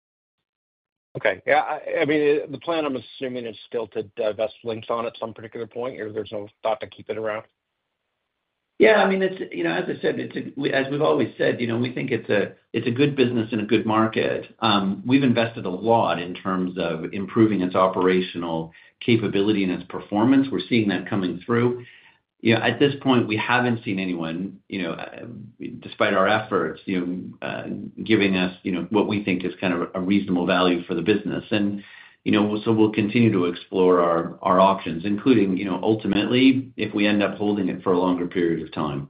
Okay. Yeah. I, I mean, the plan, I'm assuming, is still to divest Linxon at some particular point, or there's no thought to keep it around? Yeah. I mean, it's, you know, as I said, it's a, as we've always said, you know, we think it's a, it's a good business and a good market. Um, we've invested a lot in terms of improving its operational capability and its performance. We're seeing that coming through. You know, at this point, we haven't seen anyone, you know, uh, despite our efforts, you know, uh, giving us, you know, what we think is kind of a reasonable value for the business. And, you know, so we'll continue to explore our, our options, including, you know, ultimately, if we end up holding it for a longer period of time.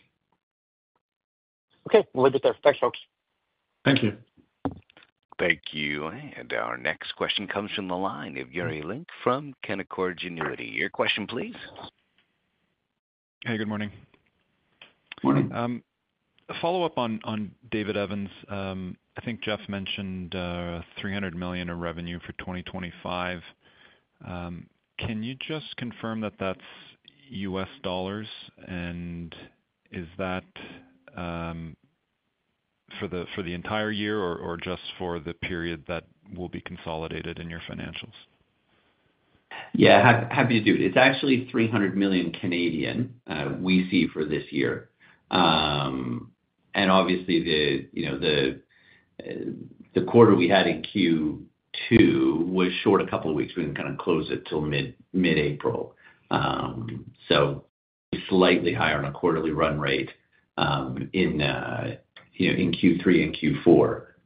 Okay, we'll leave it there. Thanks, folks. Thank you. Thank you. And our next question comes from the line of Yuri Lynk from Canaccord Genuity. Your question, please. Hey, good morning. Morning. Um, a follow-up on, on David Evans. Um, I think Jeff mentioned uh, three hundred million dollars of revenue for twenty twenty-five. Um, can you just confirm that that's U S dollars, and is that um, for the for the entire year, or, or just for the period that will be consolidated in your financials? Yeah, happy to do it. It's actually three hundred million Canadian uh, we see for this year, um, and obviously the you know the uh, the quarter we had in Q two was short a couple of weeks. We didn't kind of close it till mid mid-April. Um, so slightly higher on a quarterly run rate um, in uh, you know in Q three and Q four.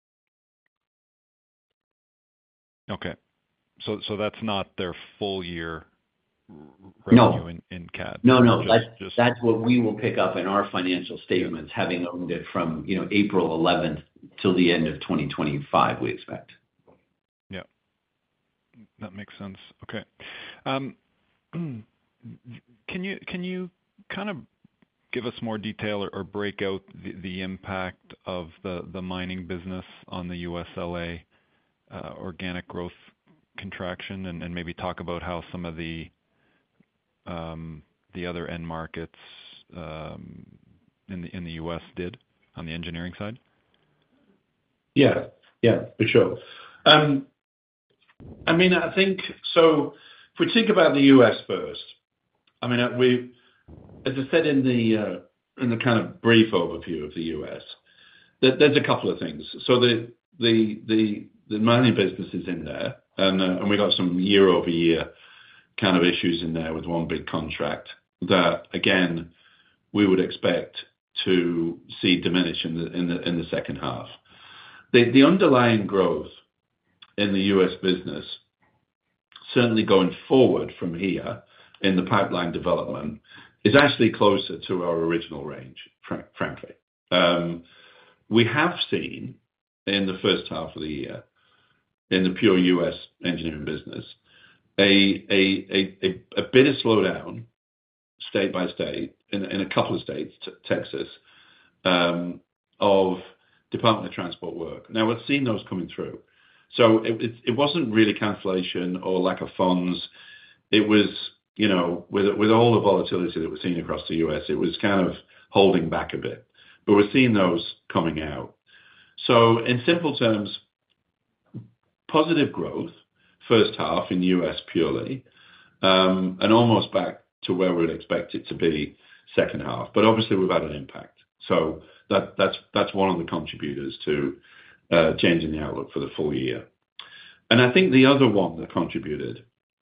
Okay, so so that's not their full year revenue No. in, in C A D. No, no, Just- that's just- that's what we will pick up in our financial statements, having owned it from you know April eleventh till the end of twenty twenty-five. We expect. Yeah, that makes sense. Okay. Um, can you can you kind of give us more detail or, or break out the, the impact of the, the mining business on the U S L A uh, organic growth contraction, and, and maybe talk about how some of the um, the other end markets um, in the in the U S did on the engineering side? Yeah, yeah, for sure. Um, I mean, I think so. If we think about the U S first, I mean, uh, we, as I said in the uh, in the kind of brief overview of the U S, there, there's a couple of things. So the the the the mining business is in there, and uh, and we got some year over year kind of issues in there with one big contract that again we would expect to see diminish in the in the in the second half. The the underlying growth in the U S business, certainly going forward from here in the pipeline development, is actually closer to our original range, fr- frankly. Um, we have seen in the first half of the year, in the pure U S engineering business, a a a, a, a bit of slowdown state by state in, in a couple of states, t- Texas, um, of Department of Transport work. Now, we've seen those coming through. So it, it, it wasn't really cancellation or lack of funds. It was, you know, with with all the volatility that we're seeing across the U S, it was kind of holding back a bit. But we're seeing those coming out. So in simple terms, positive growth, first half in U S purely, um, and almost back to where we'd expect it to be second half. But obviously we've had an impact. So that that's that's one of the contributors to uh, changing the outlook for the full year. And I think the other one that contributed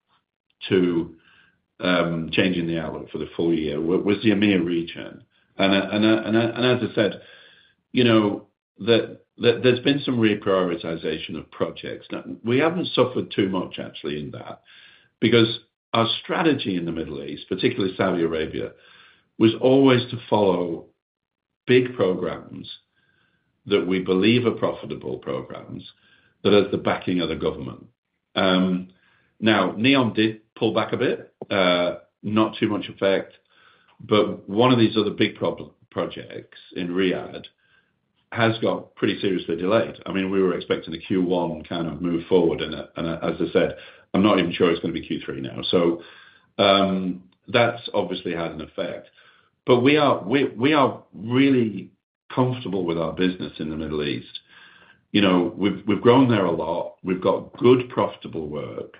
to um, changing the outlook for the full year was the EMEA region. And and and, and as I said, you know, that, that there's been some reprioritization of projects. Now, we haven't suffered too much actually in that, because our strategy in the Middle East, particularly Saudi Arabia, was always to follow big programs that we believe are profitable programs that has the backing of the government. Um, now, NEOM did pull back a bit, uh, not too much effect, but one of these other big pro- projects in Riyadh has got pretty seriously delayed. I mean, we were expecting the Q one kind of move forward, and, and as I said, I'm not even sure it's going to be Q three now. So um, that's obviously had an effect. But we are we we are really comfortable with our business in the Middle East. You know, we've we've grown there a lot. We've got good profitable work,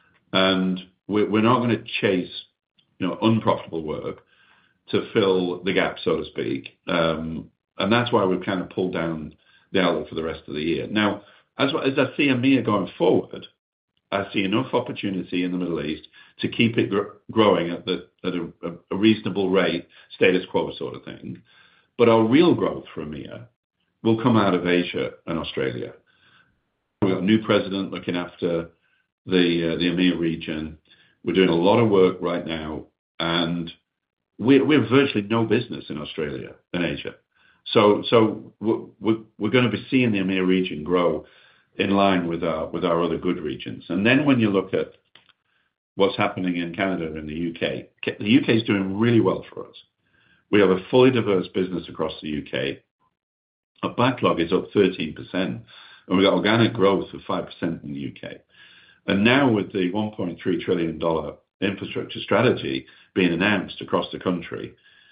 and we're, we're not going to chase, you know, unprofitable work to fill the gap, so to speak. Um, and that's why we've kind of pulled down the outlook for the rest of the year. Now, as as I see EMEA going forward, I see enough opportunity in the Middle East to keep it gr- growing at the at a, a reasonable rate, status quo sort of thing. But our real growth for EMEA will come out of Asia and Australia. We've got a new president looking after the uh, the EMEA region. We're doing a lot of work right now, and we we have virtually no business in Australia and Asia. So so we're we're, we're going to be seeing the EMEA region grow in line with our with our other good regions. And then when you look at what's happening in Canada and the U K, the U K is doing really well for us. We have a fully diverse business across the U K. Our backlog is up thirteen percent, and we've got organic growth of five percent in the U K. And now with the one point three trillion dollars infrastructure strategy being announced across the country,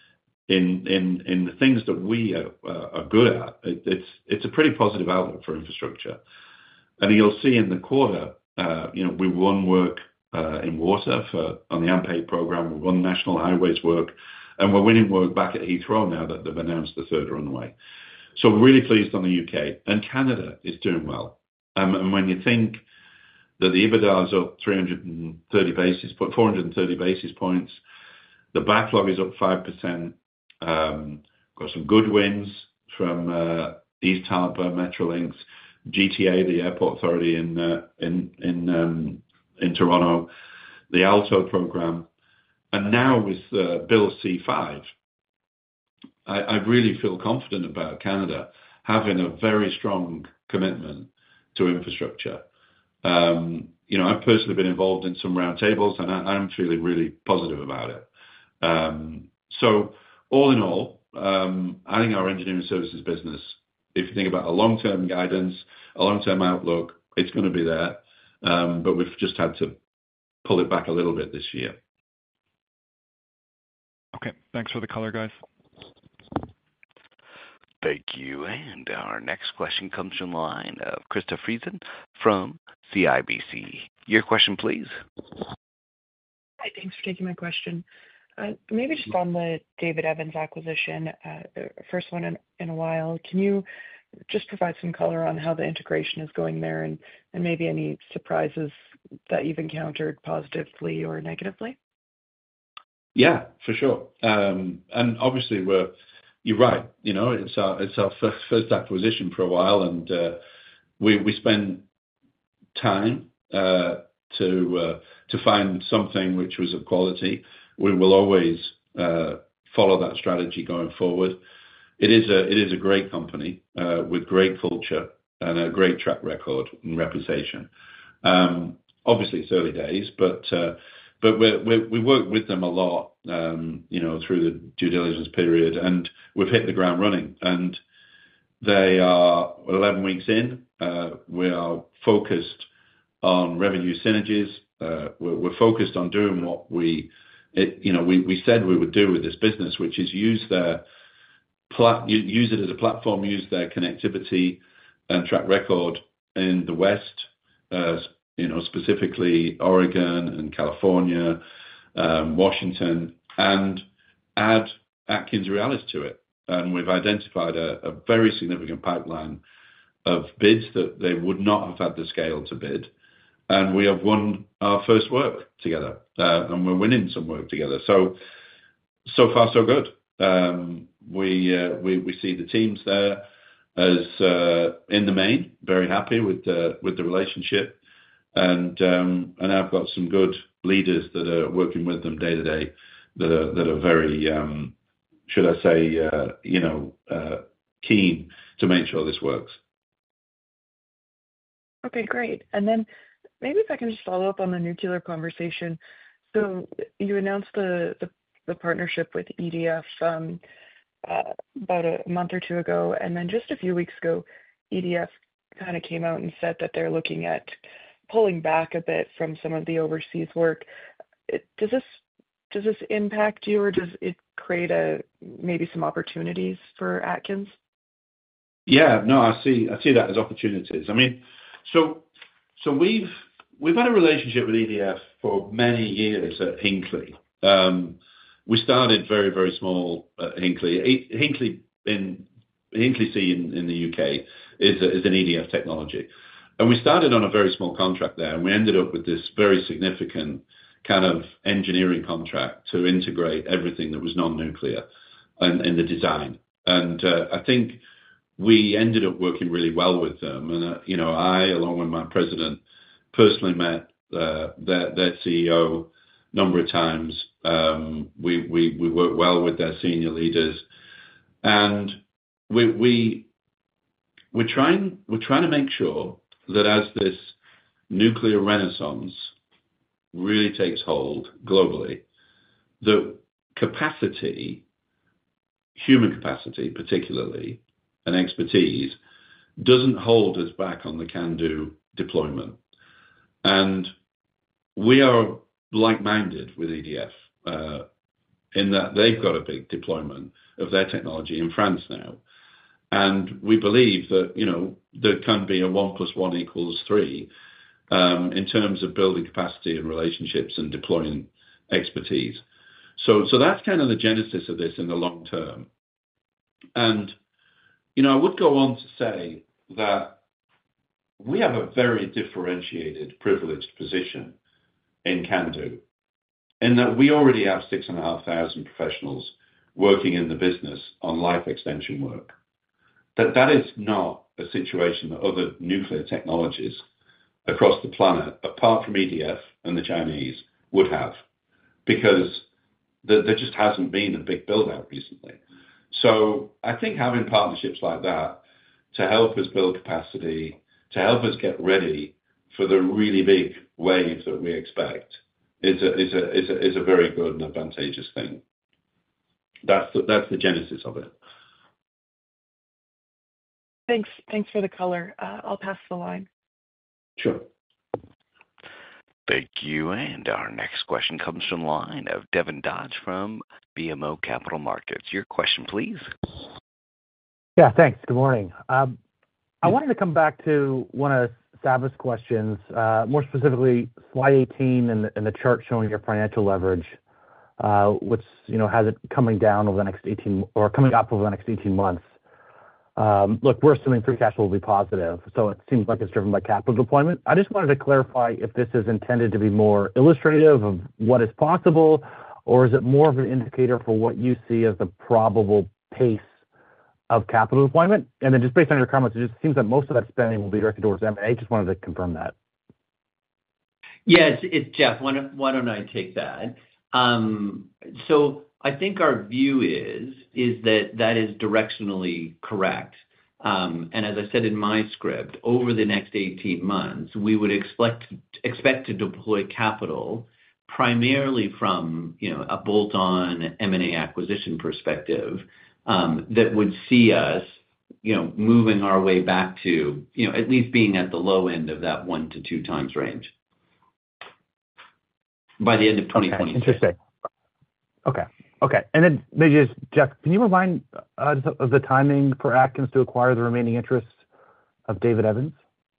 in in in the things that we are, uh, are good at, it, it's it's a pretty positive outlook for infrastructure. And you'll see in the quarter, uh, you know, we won work uh, in water for on the AMP8 program. We won national highways work, and we're winning work back at Heathrow now that they've announced the third runway. So we're really pleased on the U K, and Canada is doing well. Um, and when you think that the EBITDA is up three hundred thirty basis points, four hundred thirty basis points, the backlog is up five percent. Um, got some good wins from uh, East Harbour, Metrolinx, G T A, the airport authority in uh, in in um, in Toronto, the ALTO program, and now with uh, Bill C five, I, I really feel confident about Canada having a very strong commitment to infrastructure. Um, you know, I've personally been involved in some roundtables, and I, I'm feeling really positive about it. Um, so, all in all, um, I think our engineering services business, if you think about a long-term guidance, a long-term outlook, it's going to be there. Um, but we've just had to pull it back a little bit this year. Okay, thanks for the color, guys. Thank you. And our next question comes from the line of Krista Friesen from C I B C. Your question, please. Hi, thanks for taking my question. Uh, maybe just on the David Evans acquisition, uh, first one in, in a while. Can you just provide some color on how the integration is going there, and, and maybe any surprises that you've encountered positively or negatively? Yeah, for sure. Um, and obviously, we're you're right. You know, it's our it's our first, first acquisition for a while, and uh, we we spend time uh, to uh, to find something which was of quality. We will always uh, follow that strategy going forward. It is a it is a great company uh, with great culture and a great track record and reputation. Um, obviously, it's early days, but uh, but we we we work with them a lot, um, you know, through the due diligence period, and we've hit the ground running. And they are eleven weeks in. Uh, we are focused on revenue synergies. Uh, we're, we're focused on doing what we, it, you know, we, we said we would do with this business, which is use their plat, use it as a platform, use their connectivity and track record in the West, uh, you know, specifically Oregon and California, um, Washington, and add AtkinsRéalis to it. And we've identified a, a very significant pipeline of bids that they would not have had the scale to bid. And we have won our first work together, uh, and we're winning some work together. So, so far, so good. Um, we, uh, we we see the teams there as uh, in the main very happy with the with the relationship, and um, and I've got some good leaders that are working with them day to day that are that are very um, should I say uh, you know uh, keen to make sure this works. Okay, great. And then maybe if I can just follow up on the nuclear conversation. So you announced the the, the partnership with E D F um, uh, about a month or two ago, and then just a few weeks ago, E D F kind of came out and said that they're looking at pulling back a bit from some of the overseas work. It, does this does this impact you, or does it create a maybe some opportunities for Atkins? Yeah, no, I see. I see that as opportunities. I mean, so so we've we've had a relationship with E D F for many years at Hinkley. Um, we started very very small at Hinkley. Hinkley in Hinkley C in, in the U K is a, is an E D F technology, and we started on a very small contract there, and we ended up with this very significant kind of engineering contract to integrate everything that was non-nuclear in, in the design. And uh, I think we ended up working really well with them. And, uh, you know, I, along with my president, personally met uh, their, their C E O a number of times. Um, we, we, we worked well with their senior leaders. And we, we, we're trying, we're trying to make sure that as this nuclear renaissance really takes hold globally, the capacity, human capacity particularly, and expertise doesn't hold us back on the can-do deployment. And we are like-minded with E D F uh, in that they've got a big deployment of their technology in France now. And we believe that, you know, there can be a one plus one equals three um, in terms of building capacity and relationships and deploying expertise. So, so that's kind of the genesis of this in the long term. And you know, I would go on to say that we have a very differentiated, privileged position in CANDU, in that we already have six and a half thousand professionals working in the business on life extension work. That that is not a situation that other nuclear technologies across the planet, apart from E D F and the Chinese, would have, because there, there just hasn't been a big build out recently. So I think having partnerships like that to help us build capacity, to help us get ready for the really big wave that we expect, is a is a is a is a very good and advantageous thing. That's the, that's the genesis of it. Thanks. Thanks for the color. Uh, I'll pass the line. Sure. Thank you. And our next question comes from the line of Devin Dodge from B M O Capital Markets. Your question, please. Yeah, thanks. Good morning. Um, I wanted to come back to one of Saba's questions, uh, more specifically slide eighteen and the, and the chart showing your financial leverage, uh, which you know has it coming down over the next eighteen or coming up over the next eighteen months. Um, look, we're assuming free cash flow will be positive, so it seems like it's driven by capital deployment. I just wanted to clarify if this is intended to be more illustrative of what is possible, or is it more of an indicator for what you see as the probable pace of capital deployment? And then just based on your comments, it just seems that most of that spending will be directed towards M and A. Just wanted to confirm that. Yeah, it's, it's Jeff. Why don't, why don't I take that? Um, so I think our view is is that that is directionally correct. Um, and as I said in my script, over the next eighteen months, we would expect expect to deploy capital primarily from you know a bolt-on M and A acquisition perspective um, that would see us you know moving our way back to you know at least being at the low end of that one to two times range by the end of twenty twenty-six. Okay, interesting. Okay. Okay. And then maybe just, Jeff, can you remind us of the timing for Atkins to acquire the remaining interests of David Evans?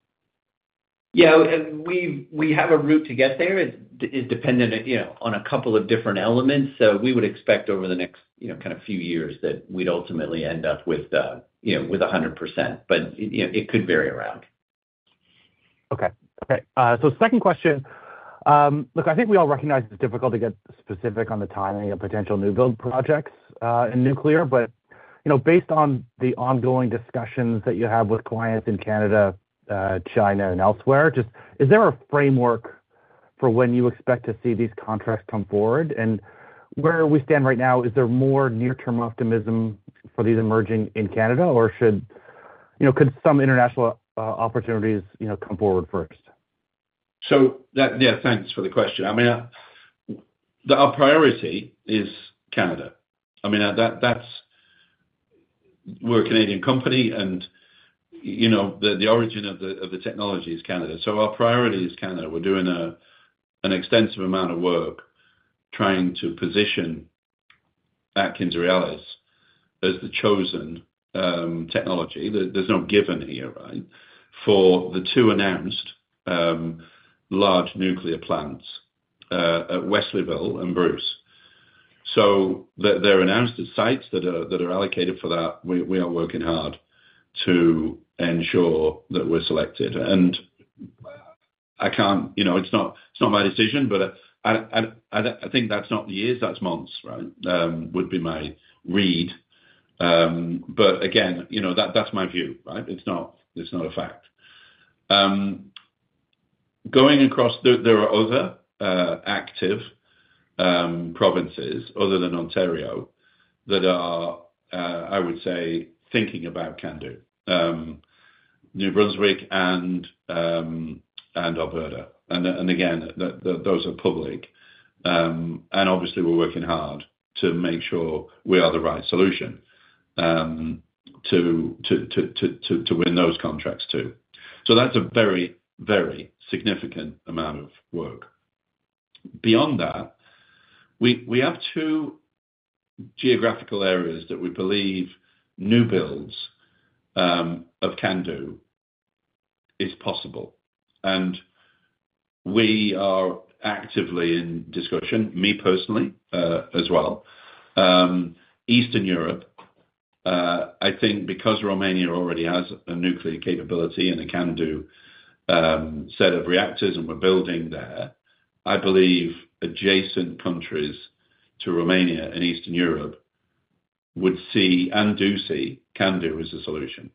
Yeah, we we have a route to get there. It is dependent, you know, on a couple of different elements. So we would expect over the next, you know, kind of few years that we'd ultimately end up with, uh, you know, with one hundred percent. But you know, it could vary around. Okay. Okay. Uh, so second question. Um, look, I think we all recognize it's difficult to get specific on the timing of potential new build projects uh, in nuclear, but you know, based on the ongoing discussions that you have with clients in Canada, uh, China, and elsewhere, just is there a framework for when you expect to see these contracts come forward? And where we stand right now, is there more near-term optimism for these emerging in Canada, or should you know could some international uh, opportunities you know come forward first? So that, yeah, thanks for the question. I mean, uh, the, our priority is Canada. I mean, uh, that that's we're a Canadian company, and you know the the origin of the of the technology is Canada. So our priority is Canada. We're doing a an extensive amount of work trying to position AtkinsRéalis as the chosen um, technology. There's no given here, right? For the two announced. Um, large nuclear plants uh, at Wesleyville and Bruce. So they're, they're announced as sites that are that are allocated for that. We, we are working hard to ensure that we're selected. And I can't, you know, it's not it's not my decision, but I I, I, I think that's not years, that's months, right? Um, would be my read. Um, but again, you know, that that's my view, right? It's not it's not a fact. Um, Going across, there, there are other uh, active um, provinces other than Ontario that are, uh, I would say, thinking about CANDU. Um, New Brunswick and um, and Alberta, and and again, the, the, those are public, um, and obviously we're working hard to make sure we are the right solution um, to, to to to to to win those contracts too. So that's a very very significant amount of work. Beyond that, we we have two geographical areas that we believe new builds um, of CANDU is possible, and we are actively in discussion. Me personally, uh, as well. Um, Eastern Europe. Uh, I think because Romania already has a nuclear capability and a CANDU um, set of reactors, and we're building there. I believe adjacent countries to Romania and Eastern Europe would see and do see CANDU as a solution.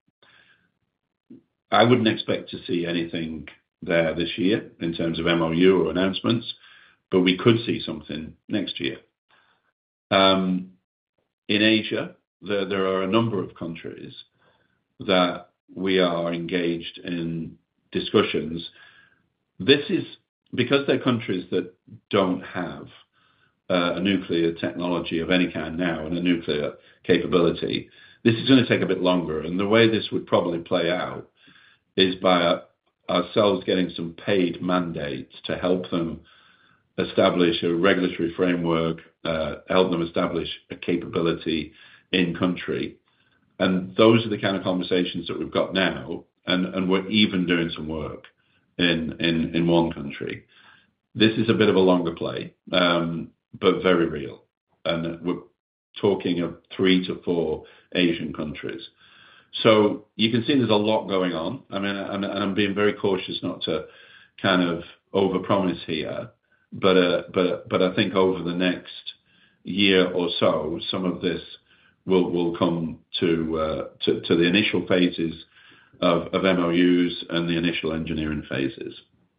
I wouldn't expect to see anything there this year in terms of M O U or announcements, but we could see something next year. Um, in Asia, there, there are a number of countries that we are engaged in discussions. This is because they're countries that don't have uh, a nuclear technology of any kind now and a nuclear capability. This is going to take a bit longer, and the way this would probably play out is by uh, ourselves getting some paid mandates to help them establish a regulatory framework, uh, help them establish a capability in country. And those are the kind of conversations that we've got now, and, and we're even doing some work in, in, in one country. This is a bit of a longer play, um, but very real. And we're talking of three to four Asian countries. So you can see there's a lot going on. I mean, and, and I'm being very cautious not to kind of overpromise here, but uh, but but I think over the next year or so, some of this will will come to uh, to, to the initial phases of, of M O Us and the initial engineering phases.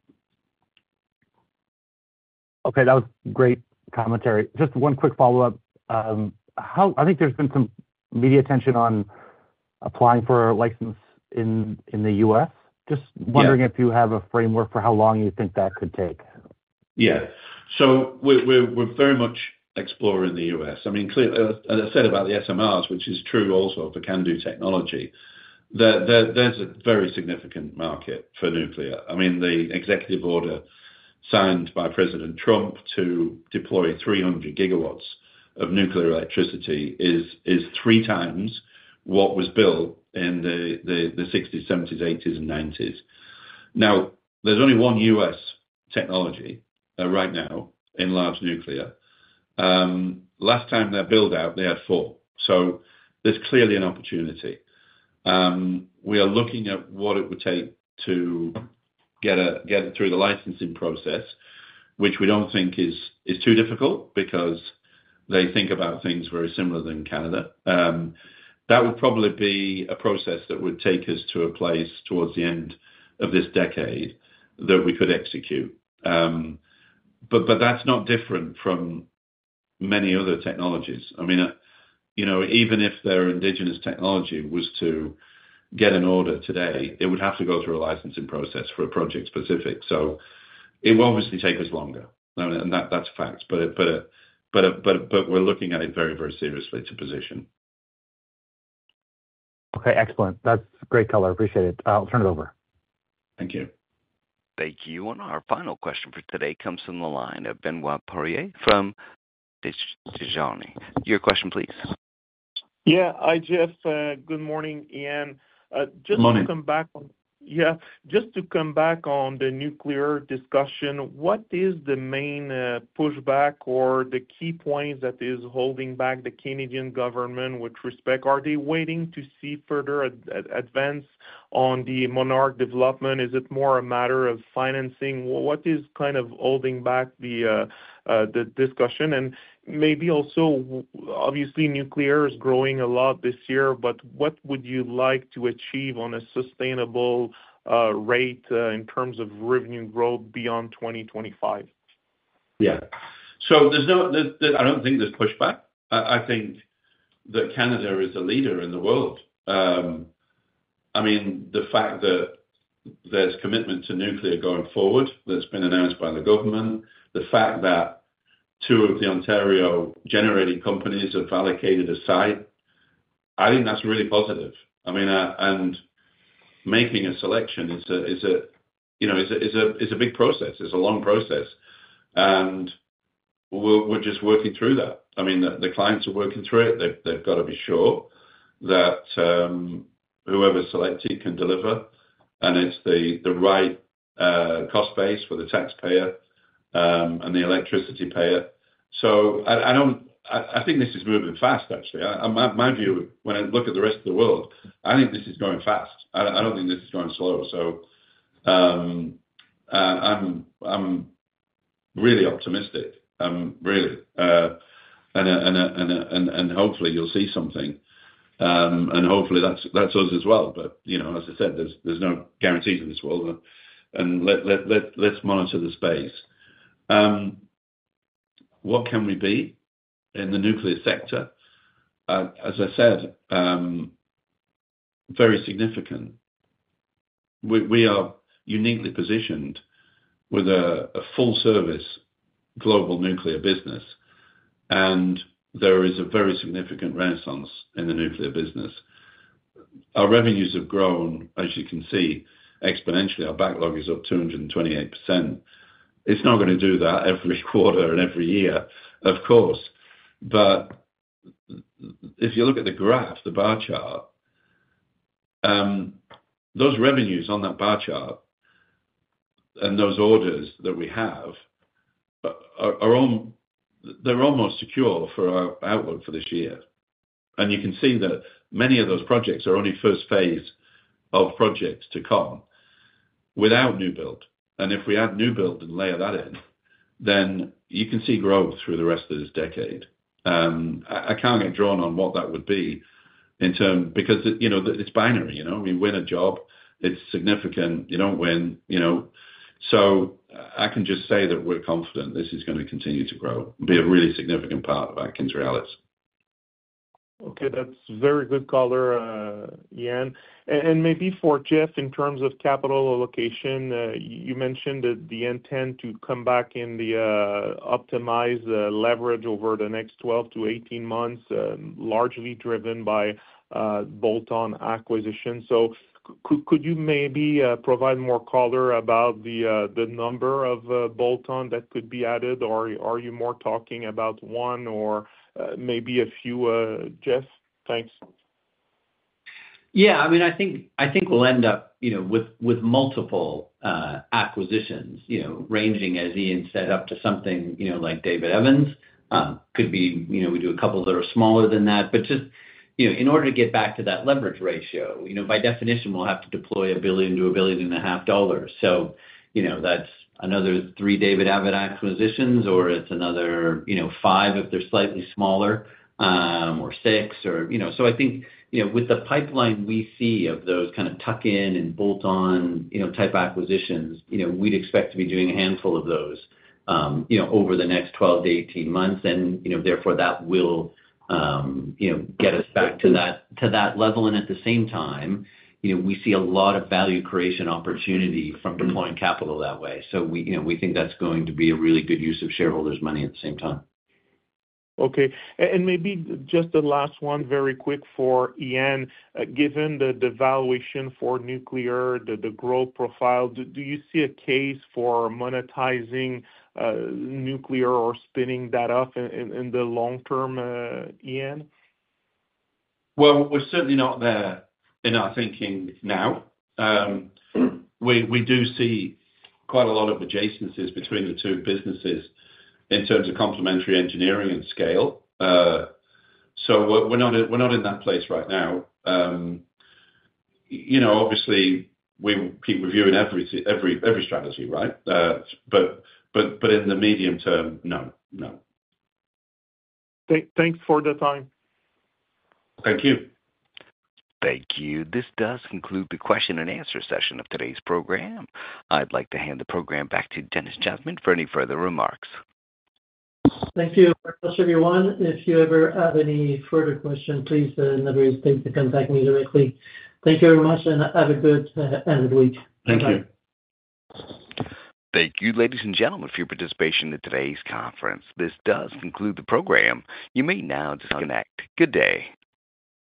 Okay, that was great commentary. Just one quick follow-up. Um, how I think there's been some media attention on applying for a license in in the U S. Just wondering yeah. if you have a framework for how long you think that could take. Yeah. So we're we're, we're very much exploring the U S. I mean, clearly, as I said about the S M Rs, which is true also for CANDU technology, there, there, there's a very significant market for nuclear. I mean, the executive order signed by President Trump to deploy three hundred gigawatts of nuclear electricity is is three times what was built in the, the, the sixties, seventies, eighties, and nineties. Now, there's only one U S technology uh, right now in large nuclear. Um, last time they built out, they had four. So there's clearly an opportunity. Um, we are looking at what it would take to get a get it through the licensing process, which we don't think is is too difficult because they think about things very similar than Canada. Um, that would probably be a process that would take us to a place towards the end of this decade that we could execute. Um, but but that's not different from many other technologies. I mean, uh, you know, even if their indigenous technology was to get an order today, it would have to go through a licensing process for a project specific. So it will obviously take us longer, and that that's a fact. But it, but it, but it, but but we're looking at it very very seriously to position. Okay, excellent. That's great color. Appreciate it. I'll turn it over. Thank you. Thank you. And our final question for today comes from the line of Benoit Poirier from Desjardins. Your question, please. Yeah. Hi, Jeff. Uh, good morning, Ian. Uh, just good morning. to come back on, yeah, just to come back on the nuclear discussion, what is the main uh, pushback or the key points that is holding back the Canadian government with respect? Are they waiting to see further ad- ad- advance on the Monarch development? Is it more a matter of financing? What is kind of holding back the uh, uh, the discussion? And maybe also, obviously, nuclear is growing a lot this year, but what would you like to achieve on a sustainable uh, rate uh, in terms of revenue growth beyond twenty twenty-five? Yeah. So there's no, there's, there, I don't think there's pushback. I, I think that Canada is a leader in the world. Um, I mean, the fact that there's commitment to nuclear going forward that's been announced by the government, the fact that two of the Ontario generating companies have allocated a site, I think that's really positive. I mean, uh, and making a selection is a is a you know is a is a is a big process. It's a long process, and we're we're just working through that. I mean, the, the clients are working through it. They've they've got to be sure that um, whoever's selected can deliver, and it's the the right uh, cost base for the taxpayer um, and the electricity payer. So I, I don't. I, I think this is moving fast. Actually, I, my, my view when I look at the rest of the world, I think this is going fast. I, I don't think this is going slow. So Um, uh, I'm I'm really optimistic. Um, really, uh, and uh, and uh, and uh, and and hopefully you'll see something. Um, and hopefully that's that's us as well. But you know, as I said, there's there's no guarantees in this world, and let let let let's monitor the space. Um, what can we be in the nuclear sector? Uh, as I said, um, very significant. We we are uniquely positioned with a, a full service global nuclear business, and there is a very significant renaissance in the nuclear business. Our revenues have grown, as you can see, exponentially. Our backlog is up two hundred twenty-eight percent. It's not going to do that every quarter and every year, of course. But if you look at the graph, the bar chart, um, those revenues on that bar chart and those orders that we have are, are on, they're almost secure for our outlook for this year. And you can see that many of those projects are only first phase of projects to come without new build. And if we add new build and layer that in, then you can see growth through the rest of this decade. Um, I, I can't get drawn on what that would be in terms, because, you know, it's binary, you know, we win a job, it's significant, you don't win, you know. So I can just say that we're confident this is going to continue to grow, be a really significant part of AtkinsRéalis. Okay, that's very good color, uh, Ian. And, and maybe for Jeff, in terms of capital allocation, uh, you mentioned that the intent to come back in the uh, optimize uh, leverage over the next twelve to eighteen months, uh, largely driven by uh, bolt-on acquisition. So could could you maybe uh, provide more color about the uh, the number of uh, bolt-on that could be added, or are you more talking about one or Uh, maybe a few, uh, Jeff? Thanks. Yeah, I mean, I think I think we'll end up, you know, with with multiple uh, acquisitions, you know, ranging, as Ian said, up to something, you know, like David Evans. Um, could be, you know, we do a couple that are smaller than that, but just, you know, in order to get back to that leverage ratio, you know, by definition, we'll have to deploy a billion to a billion and a half dollars. So, you know, that's another three David Abbott acquisitions, or it's another, you know, five if they're slightly smaller, um, or six, or, you know, so I think, you know, with the pipeline we see of those kind of tuck in and bolt on, you know, type acquisitions, you know, we'd expect to be doing a handful of those, um, you know, over the next twelve to eighteen months. And, you know, therefore that will, um, you know, get us back to that, to that level. And at the same time, you know, we see a lot of value creation opportunity from deploying capital that way. So we, you know, we think that's going to be a really good use of shareholders' money at the same time. Okay. And maybe just the last one, very quick for Ian. Uh, given the, the valuation for nuclear, the, the growth profile, do, do you see a case for monetizing uh, nuclear or spinning that off in, in, in the long term, uh, Ian? Well, we're certainly not there in our thinking now. Um, we we do see quite a lot of adjacencies between the two businesses in terms of complementary engineering and scale. Uh, so we're, we're not in, we're not in that place right now. Um, you know, obviously we keep reviewing every every every strategy, right? Uh, but but but in the medium term, no, no. Th- thanks for the time. Thank you. Thank you. This does conclude the question and answer session of today's program. I'd like to hand the program back to Denis Jasmin for any further remarks. Thank you very much, everyone. If you ever have any further questions, please uh, never hesitate to contact me directly. Thank you very much, and have a good uh, end of the week. Thank Bye-bye. you. Thank you, ladies and gentlemen, for your participation in today's conference. This does conclude the program. You may now disconnect. Good day.